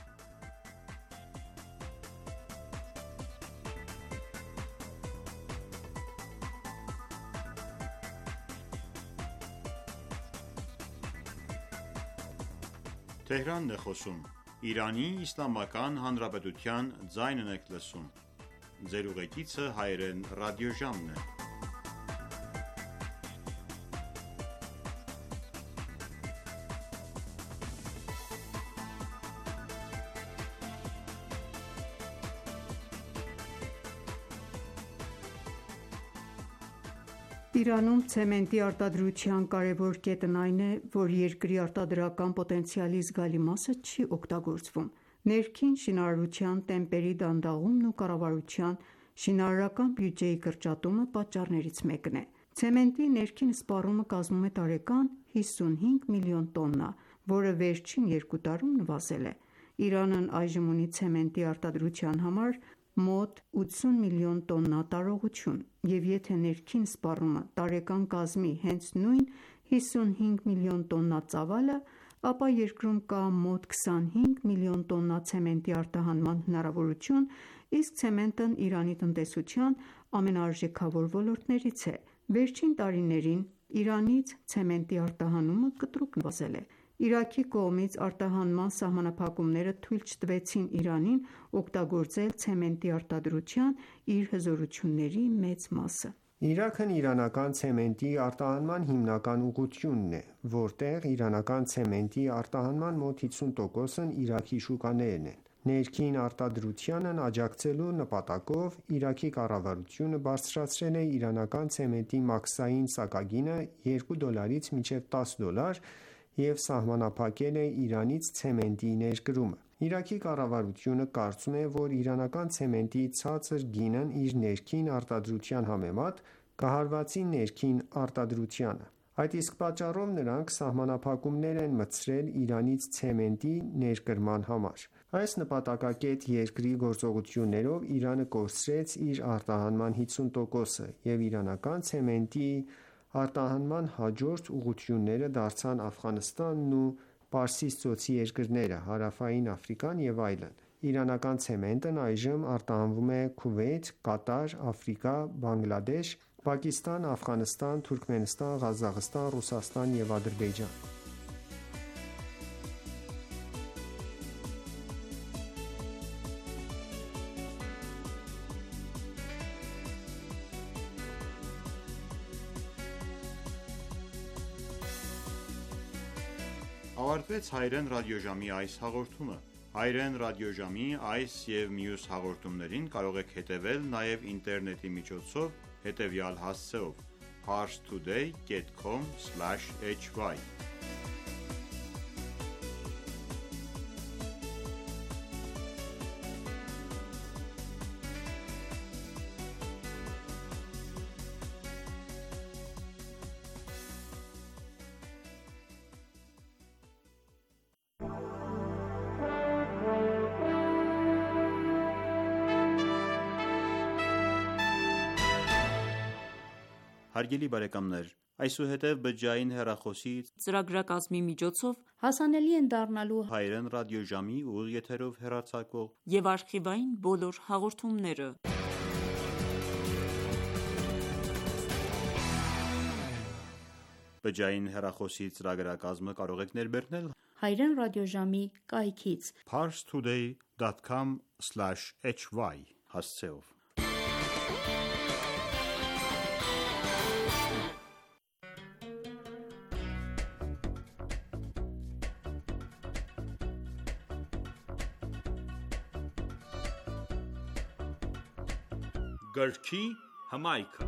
Իրանում ցեմենտի արտադրության կարևոր կետն այն է, որ երկրի արտադրական պոտենցիալի զգալի մասը չի օգտագործվում: Ներքին շինարարության տեմպերի դանդաղումն ու կառավարության շինարարական բյուջեի կրճատումը պատճառներից մեկն է: Ցեմենտի ներքին սպառումը կազմում է տարեկան 55 միլիոն տոննա, որը վերջին 2 տարում նվազել է: Իրանն այժմ ունի ցեմենտի արտադրության համար մոտ 80 միլիոն տոննա տարողություն և եթե ներքին սպառումը տարեկան կազմի հենց նույն 55 միլիոն տոննա ծավալը, ապա երկրում կա մոտ 25 միլիոն տոննա ցեմենտի արտահանման հնարավորություն, իսկ ցեմենտն Իրանի տնտեսության ամենաարժեքավոր ոլորտներից է: Վերջին տարիներին Իրանից ցեմենտի արտահանումը կտրուկ նվազել է: Իրաքի կողմից արտահանման սահմանափակումները թույլ չտվեցին Իրանին օգտագործել ցեմենտի արտադրության իր հզորությունների մեծ մասը: Իրաքն իրանական ցեմենտի արտահանման հիմնական ուղղությունն է, որտեղ իրանական ցեմենտի արտահանման մոտ 50%-ն Իրաքի շուկաներն են: Ներքին արտադրությանն աջակցելու նպատակով Իրաքի կառավարությունը բարձրացրել է իրանական ցեմենտի մաքսային սակագինը $2-ից մինչև $10 և սահմանափակել է Իրանից ցեմենտի ներկրումը: Իրաքի կառավարությունը կարծում է, որ իրանական ցեմենտի ցածր գինն իր ներքին արտադրության համեմատ կհարվածի ներքին արտադրությանը: Այդ իսկ պատճառով նրանք սահմանափակումներ են մտցրել Իրանից ցեմենտի ներկրման համար: Այս նպատակակետ երկրի գործողություններով Իրանը կորցրեց իր արտահանման 50%-ը և իրանական ցեմենտի արտահանման հաջորդ ուղղությունները դարձան Աֆղանստանն ու Պարսից ծոցի երկրները, Հարավային Աֆրիկան և այլն: Իրանական ցեմենտն այժմ արտահանվում է Քուվեյթ, Կատար, Աֆրիկա, Բանգլադեշ, Պակիստան, Աֆղանստան, Թուրքմենստան, Ղազախստան, Ռուսաստան և Ադրբեջան: Ավարտվեց հայերեն ռադիոժամի այս հաղորդումը: Հայրեն ռադիոժամի այս եւ մյուս հաղորդումներին կարող եք հետևել նաեւ ինտերնետի միջոցով հետևյալ հասցեով parstoday.com/hy Հարգելի բարեկամներ, այսուհետև բջջային հեռախոսի ծրագրակազմի միջոցով հասանելի են դառնալու Հայրեն ռադիոժամի ուղիղ եթերով հեռարձակվող եւ արխիվային բոլոր հաղորդումները։ բջջային հեռախոսի ծրագրակազմը կարող եք ներբեռնել Հայրեն ռադիոժամի կայքից parstoday.com/hy հասցեով։ Գրքի հմայքը։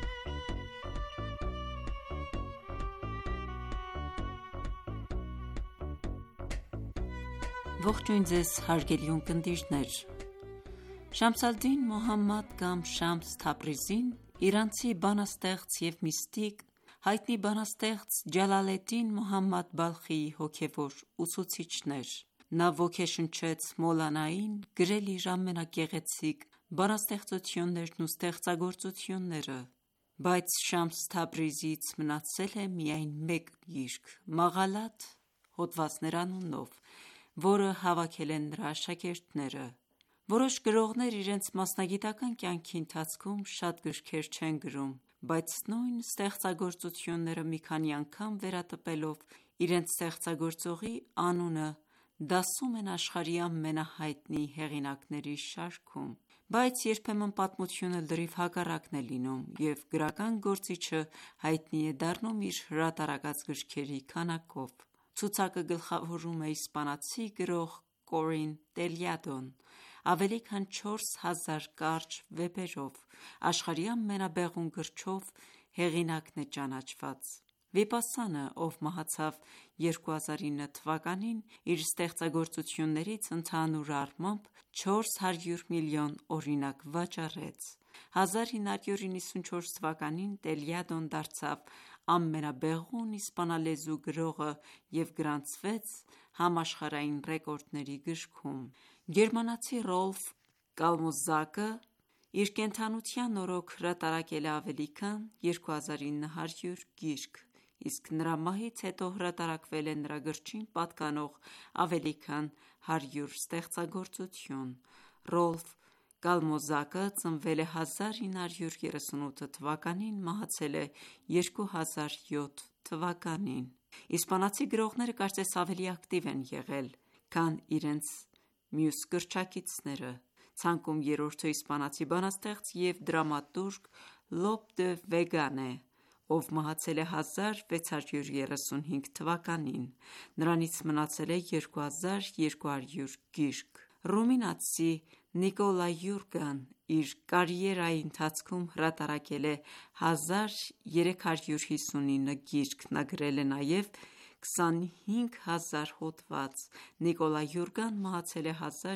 Ողջույն ձեզ հարգելի ունկնդիրներ։ Շամս ալ-Դին Մոհամմադ կամ Շամս Թաբրիզին իրանցի բանաստեղծ և միստիկ, հայտնի բանաստեղծ Ջալալեդդին Մոհամմադ Բալխիի հոգևոր ուսուցիչն էր։ Նա ոգեշնչեց Մոլանային գրել իր ամենագեղեցիկ բանաստեղծություններն ու ստեղծագործությունները, բայց Շամս Թաբրիզիից մնացել է միայն մեկ գիրք՝ Մաղալաթ հոդվածներ անունով, որը հավաքել են նրա աշակերտները։ Որոշ գրողներ իրենց մասնագիտական կյանքի ընթացքում շատ գրքեր չեն գրում, բայց նույն ստեղծագործությունները մի քանի անգամ վերատպելով իրենց ստեղծագործողի անունը դասում են աշխարհի ամենահայտնի հեղինակների շարքում։ Բայց երբեմն պատմությունը լրիվ հակառակն է լինում, և գրական գործիչը հայտնի է դառնում իր հրատարակած գրքերի քանակով։ Ցուցակը գլխավորում է իսպանացի գրող Կորին Տելյադոն ավելի քան 4000 կարճ վեպերով, աշխարհի ամենաբեղուն գրչով հեղինակն է ճանաչված։ Վիպասանը, ով մահացավ 2009 թվականին, իր ստեղծագործություններից ընդհանուր առմամբ 400 միլիոն օրինակ վաճառեց։ 1994 թվականին Տելյադոն դարձավ ամենաբեղուն իսպանալեզու գրողը և գրանցվեց համաշխարհային ռեկորդների գրքում։ Գերմանացի Ռոլֆ Կալմոզակը իր կենդանության օրոք հրատարակել է ավելի քան 2900 գիրք, իսկ նրա մահից հետո հրատարակվել է նրա գրչին պատկանող ավելի քան 100 ստեղծագործություն։ Ռոլֆ Կալմոզակը ծնվել է 1938 թվականին, մահացել է 2007 թվականին։ Իսպանացի գրողները կարծես ավելի ակտիվ են եղել, քան իրենց մյուս գրչակիցները։ Ցանկում երրորդը իսպանացի բանաստեղծ և դրամատուրգ Լոփ դե Վեգան է, ով մահացել է 1635 թվականին։ Նրանից մնացել է 2200 գիրք։ Ռումինացի Նիկոլա Յուրգան իր կարիերայի ընթացքում հրատարակել է 1359 գիրք։ Նա գրել է նաև 25000 հոդված։ Նիկոլա Յուրգան մահացել է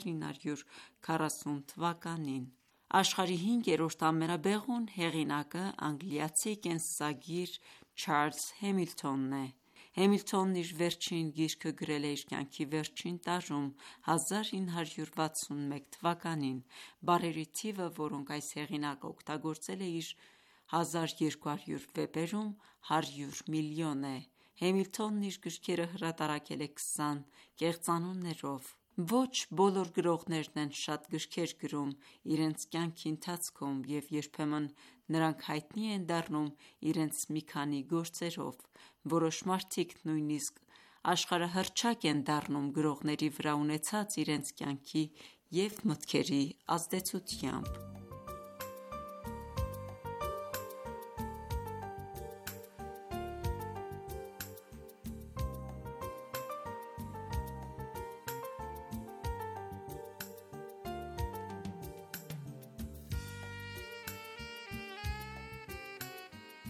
1940 թվականին։ Աշխարհի 5-րդ ամենաբեղուն հեղինակը անգլիացի կենսագիր Չարլզ Հեմիլթոնն է։ Հեմիլթոնն իր վերջին գիրքը գրել է իր կյանքի վերջին տարում՝ 1961 թվականին։ Բառերի թիվը, որոնք այս հեղինակը օգտագործել է իր 1200 վեպերում, 100 միլիոն է։ Հեմիլթոնն իր գրքերը հրատարակել է 20 կեղծանուններով։ Ոչ բոլոր գրողներն են շատ գրքեր գրում իրենց կյանքի ընթացքում, և երբեմն նրանք հայտնի են դառնում իրենց մի քանի գործերով։ Որոշ մարդիկ նույնիսկ աշխարհահռչակ են դառնում գրողների վրա ունեցած իրենց կյանքի և մտքերի ազդեցությամբ։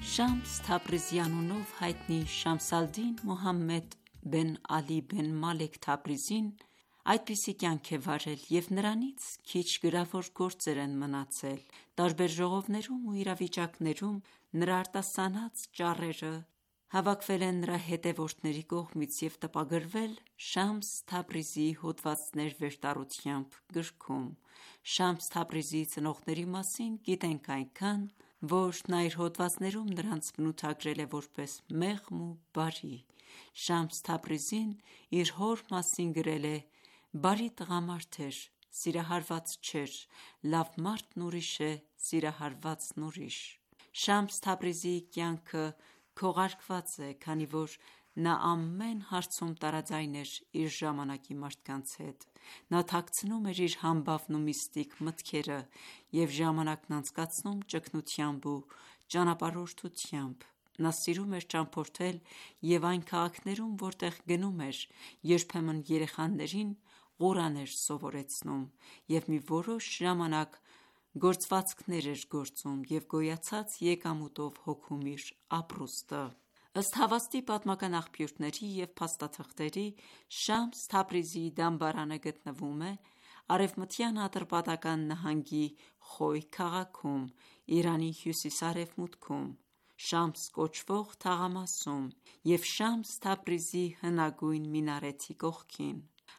Շամս Թաբրիզի անունով հայտնի Շամս ալ-Դին Մուհամմեդ բեն Ալի բեն Մալեք Թաբրիզին այդպիսի կյանք է վարել և նրանից քիչ գրավոր գործեր են մնացել։ Տարբեր ժողովներում ու իրավիճակներում նրա արտասանած ճառերը հավաքվել են նրա հետևորդների կողմից և տպագրվել Շամս Թաբրիզիի հոդվածներ վերտառությամբ գրքում։ Շամս Թաբրիզիի ծնողների մասին գիտենք այնքան, որ նա իր հոդվածներում նրանց բնութագրել է որպես մեղմ ու բարի։ Շամս Թաբրիզին իր հոր մասին գրել է. «Բարի տղամարդ էր, սիրահարված չէր, լավ մարդն ուրիշ է, սիրահարվածն ուրիշ»։ Շամս Թաբրիզիի կյանքը քողարկված է, քանի որ նա ամեն հարցում տարաձայն էր իր ժամանակի մարդկանց հետ։ Նա թաքցնում էր իր համբավն ու միստիկ մտքերը և ժամանակն անցկացնում ճգնությամբ ու ճանապարհորդությամբ։ Նա սիրում էր ճամփորդել և այն քաղաքներում, որտեղ գնում էր, երբեմն երեխաներին Ղուրան էր սովորեցնում և մի որոշ ժամանակ գործվածքներ էր գործում և գոյացած եկամուտով հոգում իր ապրուստը։ Ըստ հավաստի պատմական աղբյուրների և փաստաթղթերի, Շամս Թաբրիզիի դամբարանը գտնվում է Արևմտյան Ատրպատական նահանգի Խոյ քաղաքում, Իրանի հյուսիս-արևմուտքում, Շամս կոչվող թաղամասում և Շամս Թաբրիզի հնագույն մինարեթի կողքին։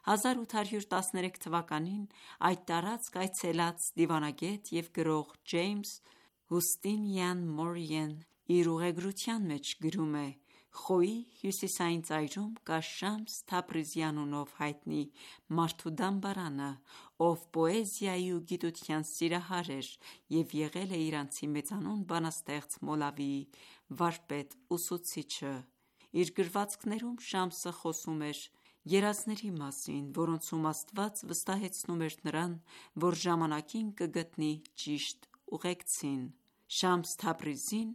1813 թվականին այդ տարածք այցելած դիվանագետ և գրող Ջեյմս Հուստինիան Մորիեն իր ուղեգրության մեջ գրում է. «Խոյի հյուսիսային ծայրում կա Շամս Թաբրիզի անունով հայտնի մարդու դամբարանը, ով պոեզիայի ու գիտության սիրահար էր և եղել է իրանցի մեծանուն բանաստեղծ Մոլավիի վարպետ-ուսուցիչը»։ Իր գրվածքներում Շամսը խոսում էր երազների մասին, որոնցում Աստված վստահեցնում էր նրան, որ ժամանակին կգտնի ճիշտ ուղեկցին։ Շամս Թաբրիզին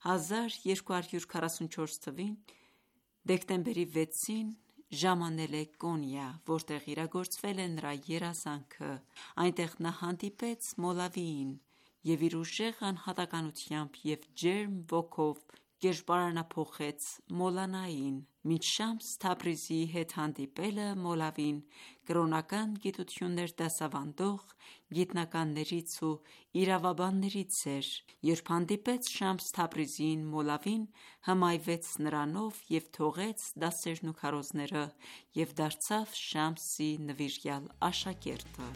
1244 թվականին դեկտեմբերի 6-ին ժամանել է Կոնիա, որտեղ իրագործվել է նրա երազանքը։ Այնտեղ նա հանդիպեց Մոլավիին և իր ուժեղ անհատականությամբ և ջերմ ոգով կերպարանափոխեց Մոլանային։ Մինչ Շամս Թաբրիզիի հետ հանդիպելը Մոլավին կրոնական գիտություններ դասավանդող գիտնականներից ու իրավաբաններից էր։ Երբ հանդիպեց Շամս Թաբրիզիին, Մոլավին հմայվեց նրանով և թողեց դասերն ու քարոզները և դարձավ Շամսի նվիրյալ աշակերտը։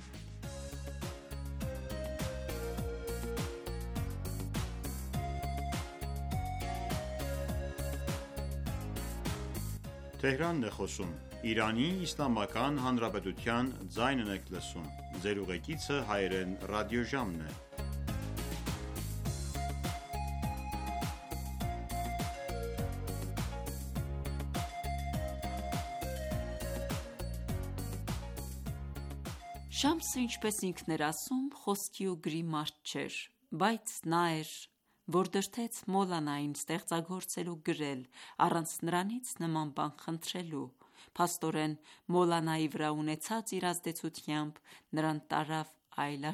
Շամսը, ինչպես ինքն էր ասում, խոսքի ու գրի մարդ չէր, բայց նա էր, որ դրդեց Մոլանային ստեղծագործել ու գրել, առանց նրանից նման բան խնդրելու։ Փաստորեն, Մոլանայի վրա ունեցած իր ազդեցությամբ նրան տարավ այլ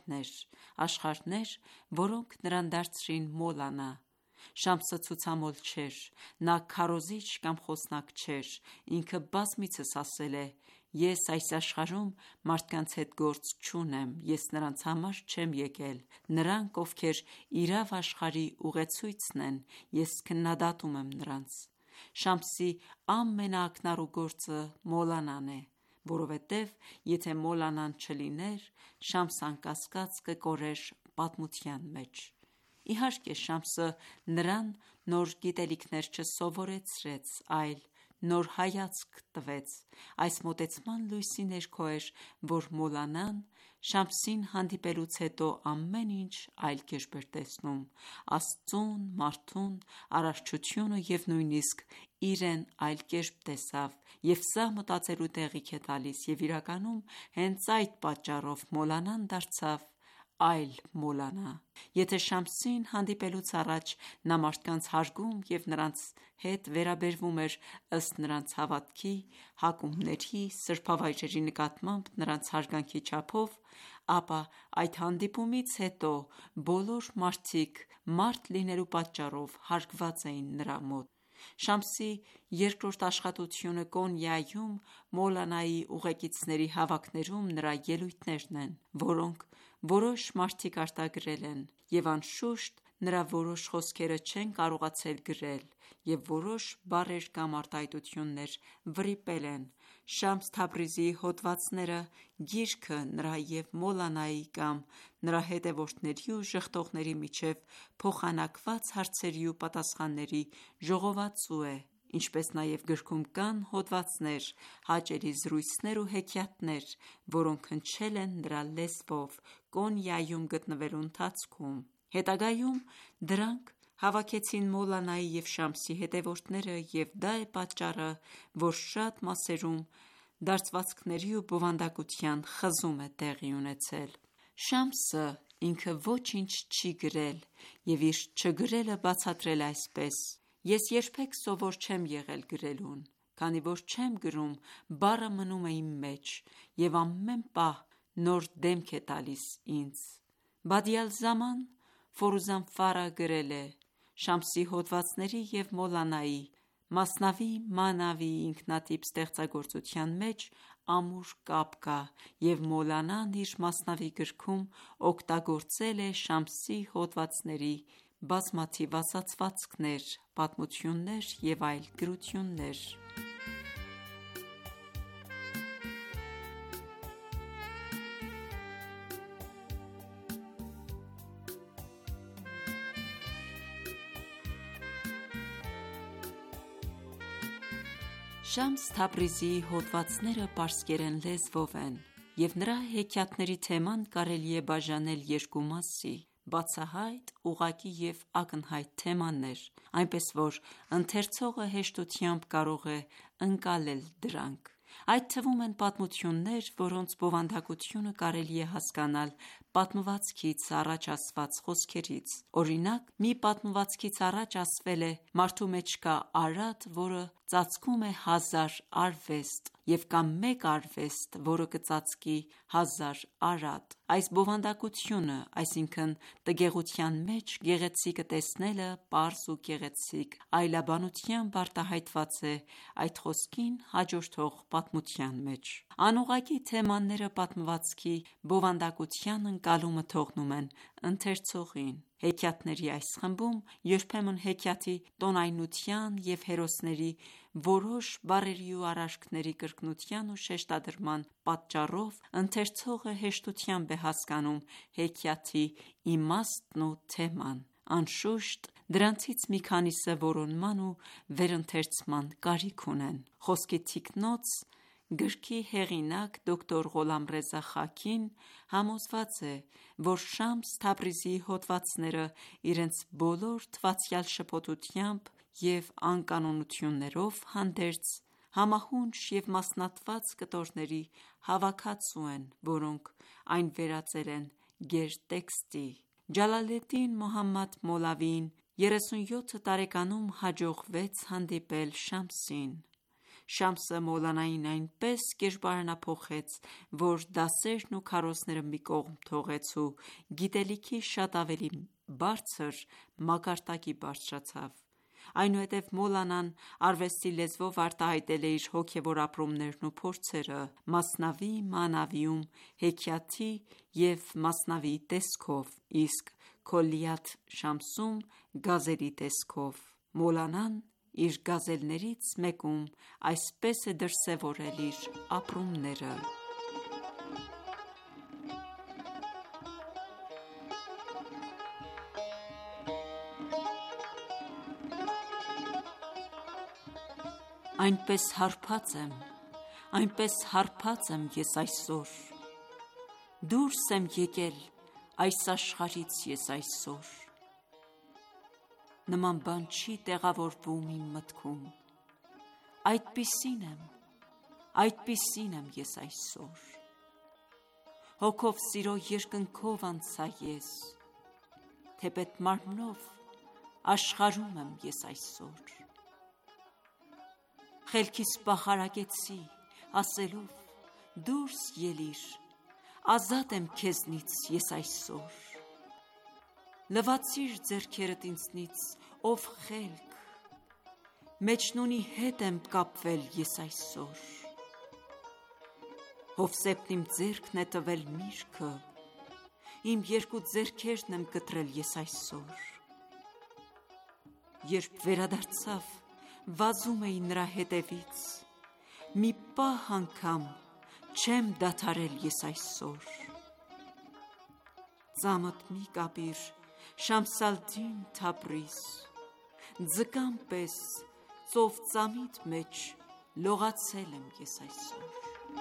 աշխարհներ, որոնք նրան դարձրին Մոլանա։ Շամսը ցուցամոլ չէր, նա քարոզիչ կամ խոսնակ չէր։ Ինքը բազմիցս ասել է. «Ես այս աշխարհում մարդկանց հետ գործ չունեմ, ես նրանց համար չեմ եկել։ Նրանք, ովքեր իրավ աշխարհի ուղեցույցն են, ես քննադատում եմ նրանց»։ Շամսի ամենաակնառու գործը Մոլանան է, որովհետև եթե Մոլանան չլիներ, Շամսը անկասկած կկորեր պատմության մեջ։ Իհարկե, Շամսը նրան նոր գիտելիքներ չսովորեցրեց, այլ նոր հայացք տվեց։ Այս մոտեցման լույսի ներքո էր, որ Մոլանան Շամսին հանդիպելուց հետո ամեն ինչ այլ կերպ էր տեսնում։ Աստծուն, մարդուն, արարչությունը և նույնիսկ իրեն այլ կերպ տեսավ, և սա մտածելու տեղիք է տալիս, և իրականում հենց այդ պատճառով Մոլանան դարձավ այլ Մոլանա։ Եթե Շամսին հանդիպելուց առաջ նա մարդկանց հարգում և նրանց հետ վերաբերվում էր ըստ նրանց հավատքի, հակումների, սրբավայրերի նկատմամբ նրանց հարգանքի չափով, ապա այդ հանդիպումից հետո բոլոր մարդիկ մարդ լինելու պատճառով հարգված էին նրա մոտ։ Շամսի երկրորդ աշխատությունը Կոնյայում Մոլանայի ուղեկիցների հավաքներում նրա ելույթներն են, որոնք որոշ մարդիկ արտագրել են, և անշուշտ նրա որոշ խոսքերը չեն կարողացել գրել, և որոշ բառեր կամ արտահայտություններ վրիպել են։ Շամս Թաբրիզիի հոդվածները գիրքը նրա և Մոլանայի կամ նրա հետևորդների ու ժխտողների միջև փոխանակված հարցերի ու պատասխանների ժողովածու է, ինչպես նաև գրքում կան հոդվածներ, հաճելի զրույցներ ու հեքիաթներ, որոնք հնչել են նրա լեզվով Կոնյայում գտնվելու ընթացքում։ Հետագայում դրանք հավաքեցին Մոլանայի և Շամսի հետևորդները, և դա է պատճառը, որ շատ մասերում դարձվածքների ու բովանդակության խզում է տեղի ունեցել։ Շամսը ինքը ոչինչ չի գրել և իր չգրելը բացատրել է այսպես. «Ես երբեք սովոր չեմ եղել գրելուն, քանի որ չեմ գրում, բառը մնում է իմ մեջ և ամեն պահ նոր դեմք է տալիս ինձ»։ Բադի ալ-Զաման Ֆորուզանֆարը գրել է. «Շամսի հոդվածների և Մոլանայի Մասնավի Մանավիի ինքնատիպ ստեղծագործության մեջ ամուր կապ կա, և Մոլանան իր Մասնավի գրքում օգտագործել է Շամսի հոդվածների բազմաթիվ ասացվածքներ, պատմություններ և այլ գրություններ»։ Շամս Թաբրիզիի հոդվածները պարսկերեն լեզվով են, և նրա հեքիաթների թեման կարելի է բաժանել երկու մասի՝ բացահայտ, ուղղակի և ակնհայտ թեմաներ, այնպես որ ընթերցողը հեշտությամբ կարող է ընկալել դրանք։ Այդ թվում են պատմություններ, որոնց բովանդակությունը կարելի է հասկանալ պատմվածքից առաջ ասված խոսքերից։ Օրինակ, մի պատմվածքից առաջ ասվել է. «Մարդու մեջ կա արատ, որը ծածկում է 1000 արվեստ, և կա մեկ արվեստ, որը կծածկի 1000 արատ»։ Այս բովանդակությունը, այսինքն տգեղության մեջ գեղեցիկը տեսնելը պարզ ու գեղեցիկ այլաբանությամբ արտահայտված է այդ խոսքին հաջորդող պատմության մեջ։ Անուղղակի թեմաները պատմվածքի բովանդակության ընկալումը թողնում են ընթերցողին։ Հեքիաթների այս խմբում երբեմն հեքիաթի տոնայնության և հերոսների որոշ բառերի ու արարքների կրկնության ու շեշտադրման պատճառով ընթերցողը հեշտությամբ է հասկանում հեքիաթի իմաստն ու թեման։ Անշուշտ, դրանցից մի քանիսը որոնման ու վերընթերցման կարիք ունեն։ Խոսքի թիկնոց գրքի հեղինակ դոկտոր Ղոլամռեզա Խաքին համոզված է, որ Շամս Թաբրիզիի հոդվածները իրենց բոլոր թվացյալ շփոթությամբ և անկանոնություններով հանդերձ, համահունչ և մասնատված կտորների հավաքածու են, որոնք այն վերածել են գերտեքստի։ Ջալալեդդին Մոհամմադ Մոլավիին 37 տարեկանում հաջողվեց հանդիպել Շամսին։ Շամսը Մոլանային այնպես կերպարանափոխեց, որ դասերն ու քարոզները մի կողմ թողեց ու գիտելիքի շատ ավելի բարձր մակարդակի բարձրացավ։ Այնուհետև Մոլանան արվեստի լեզվով արտահայտել է իր հոգևոր ապրումներն ու փորձերը Մասնավի Մանավիում հեքիաթի և Մասնավիի տեսքով, իսկ Քոլիաթ Շամսում գազելի տեսքով։ Մոլանան իր գազելներից մեկում այսպես է դրսևորել իր ապրումները. Այնպես հարբած եմ ես այսօր, դուրս եմ եկել այս աշխարհից ես այսօր, նման բան չի տեղավորվում իմ մտքում, այդպիսին եմ ես այսօր, հոգով սիրո երկնքով անցա ես, թեպետ մարմնով աշխարհում եմ ես այսօր, խելքիս պախարակեցի ասելով դուրս ելիր, ազատ եմ քեզնից ես այսօր: Լվացիր ձեռքերդ ինձնից, ով խելք, Մեջնունի հետ եմ կապվել ես այսօր: Հովսեփն իմ ձեռքն է տվել միրգը, Իմ երկու ձեռքերն եմ կտրել ես այսօր: Երբ վերադարձավ, վազում էի նրա հետևից, Մի պահ անգամ չեմ դադարել ես այսօր: Ծամդ մի կապիր, Շամս-ալ-Դին Թաբրիզ, Ձկան պես ծով ծամիդ մեջ լողացել եմ ես այսօր: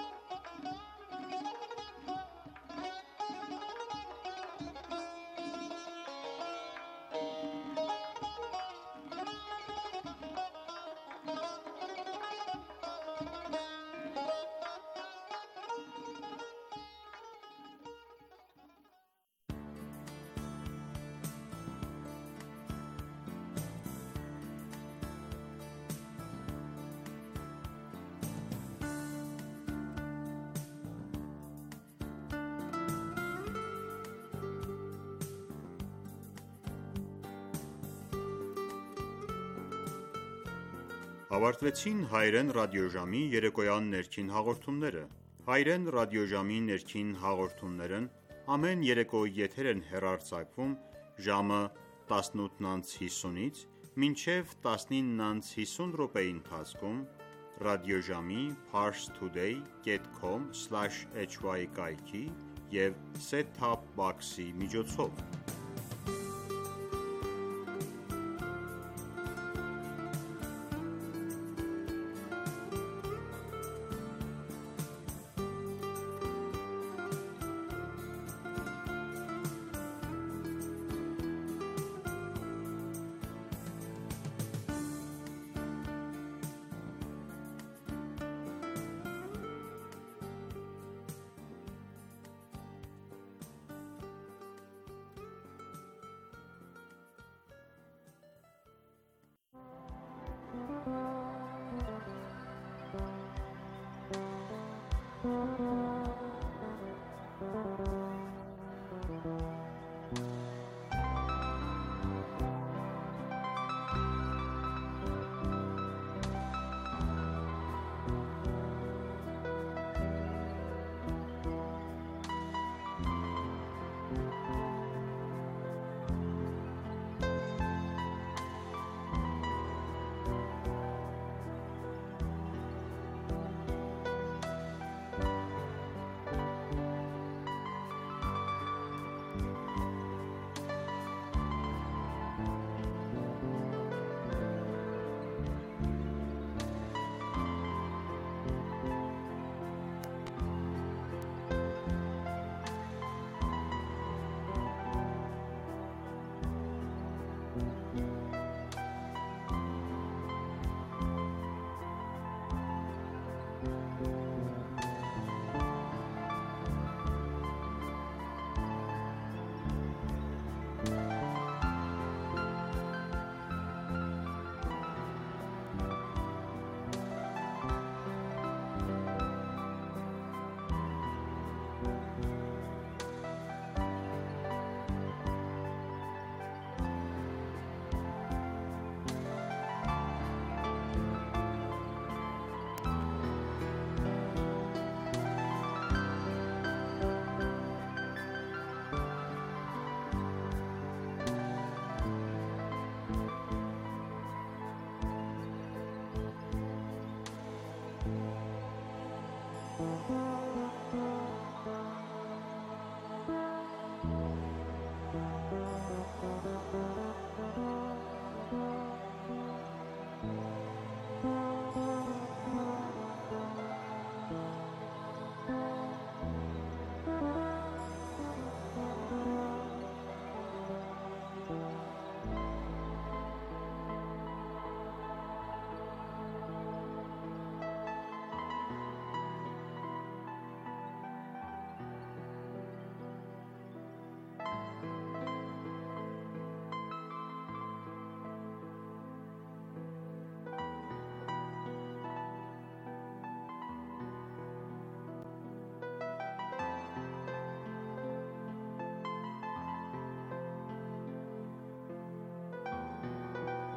Ավարտվեցին հայերեն ռադիոժամի երեկոյան ներքին հաղորդումները: Հայերեն ռադիոժամի ներքին հաղորդումներն ամեն երեկո եթեր են հեռարձակվում ժամը 18:50-ից մինչև 19:50 րոպեի ընթացքում ռադիոժամի parstoday.com/hy կայքի և set-top box-ի միջոցով: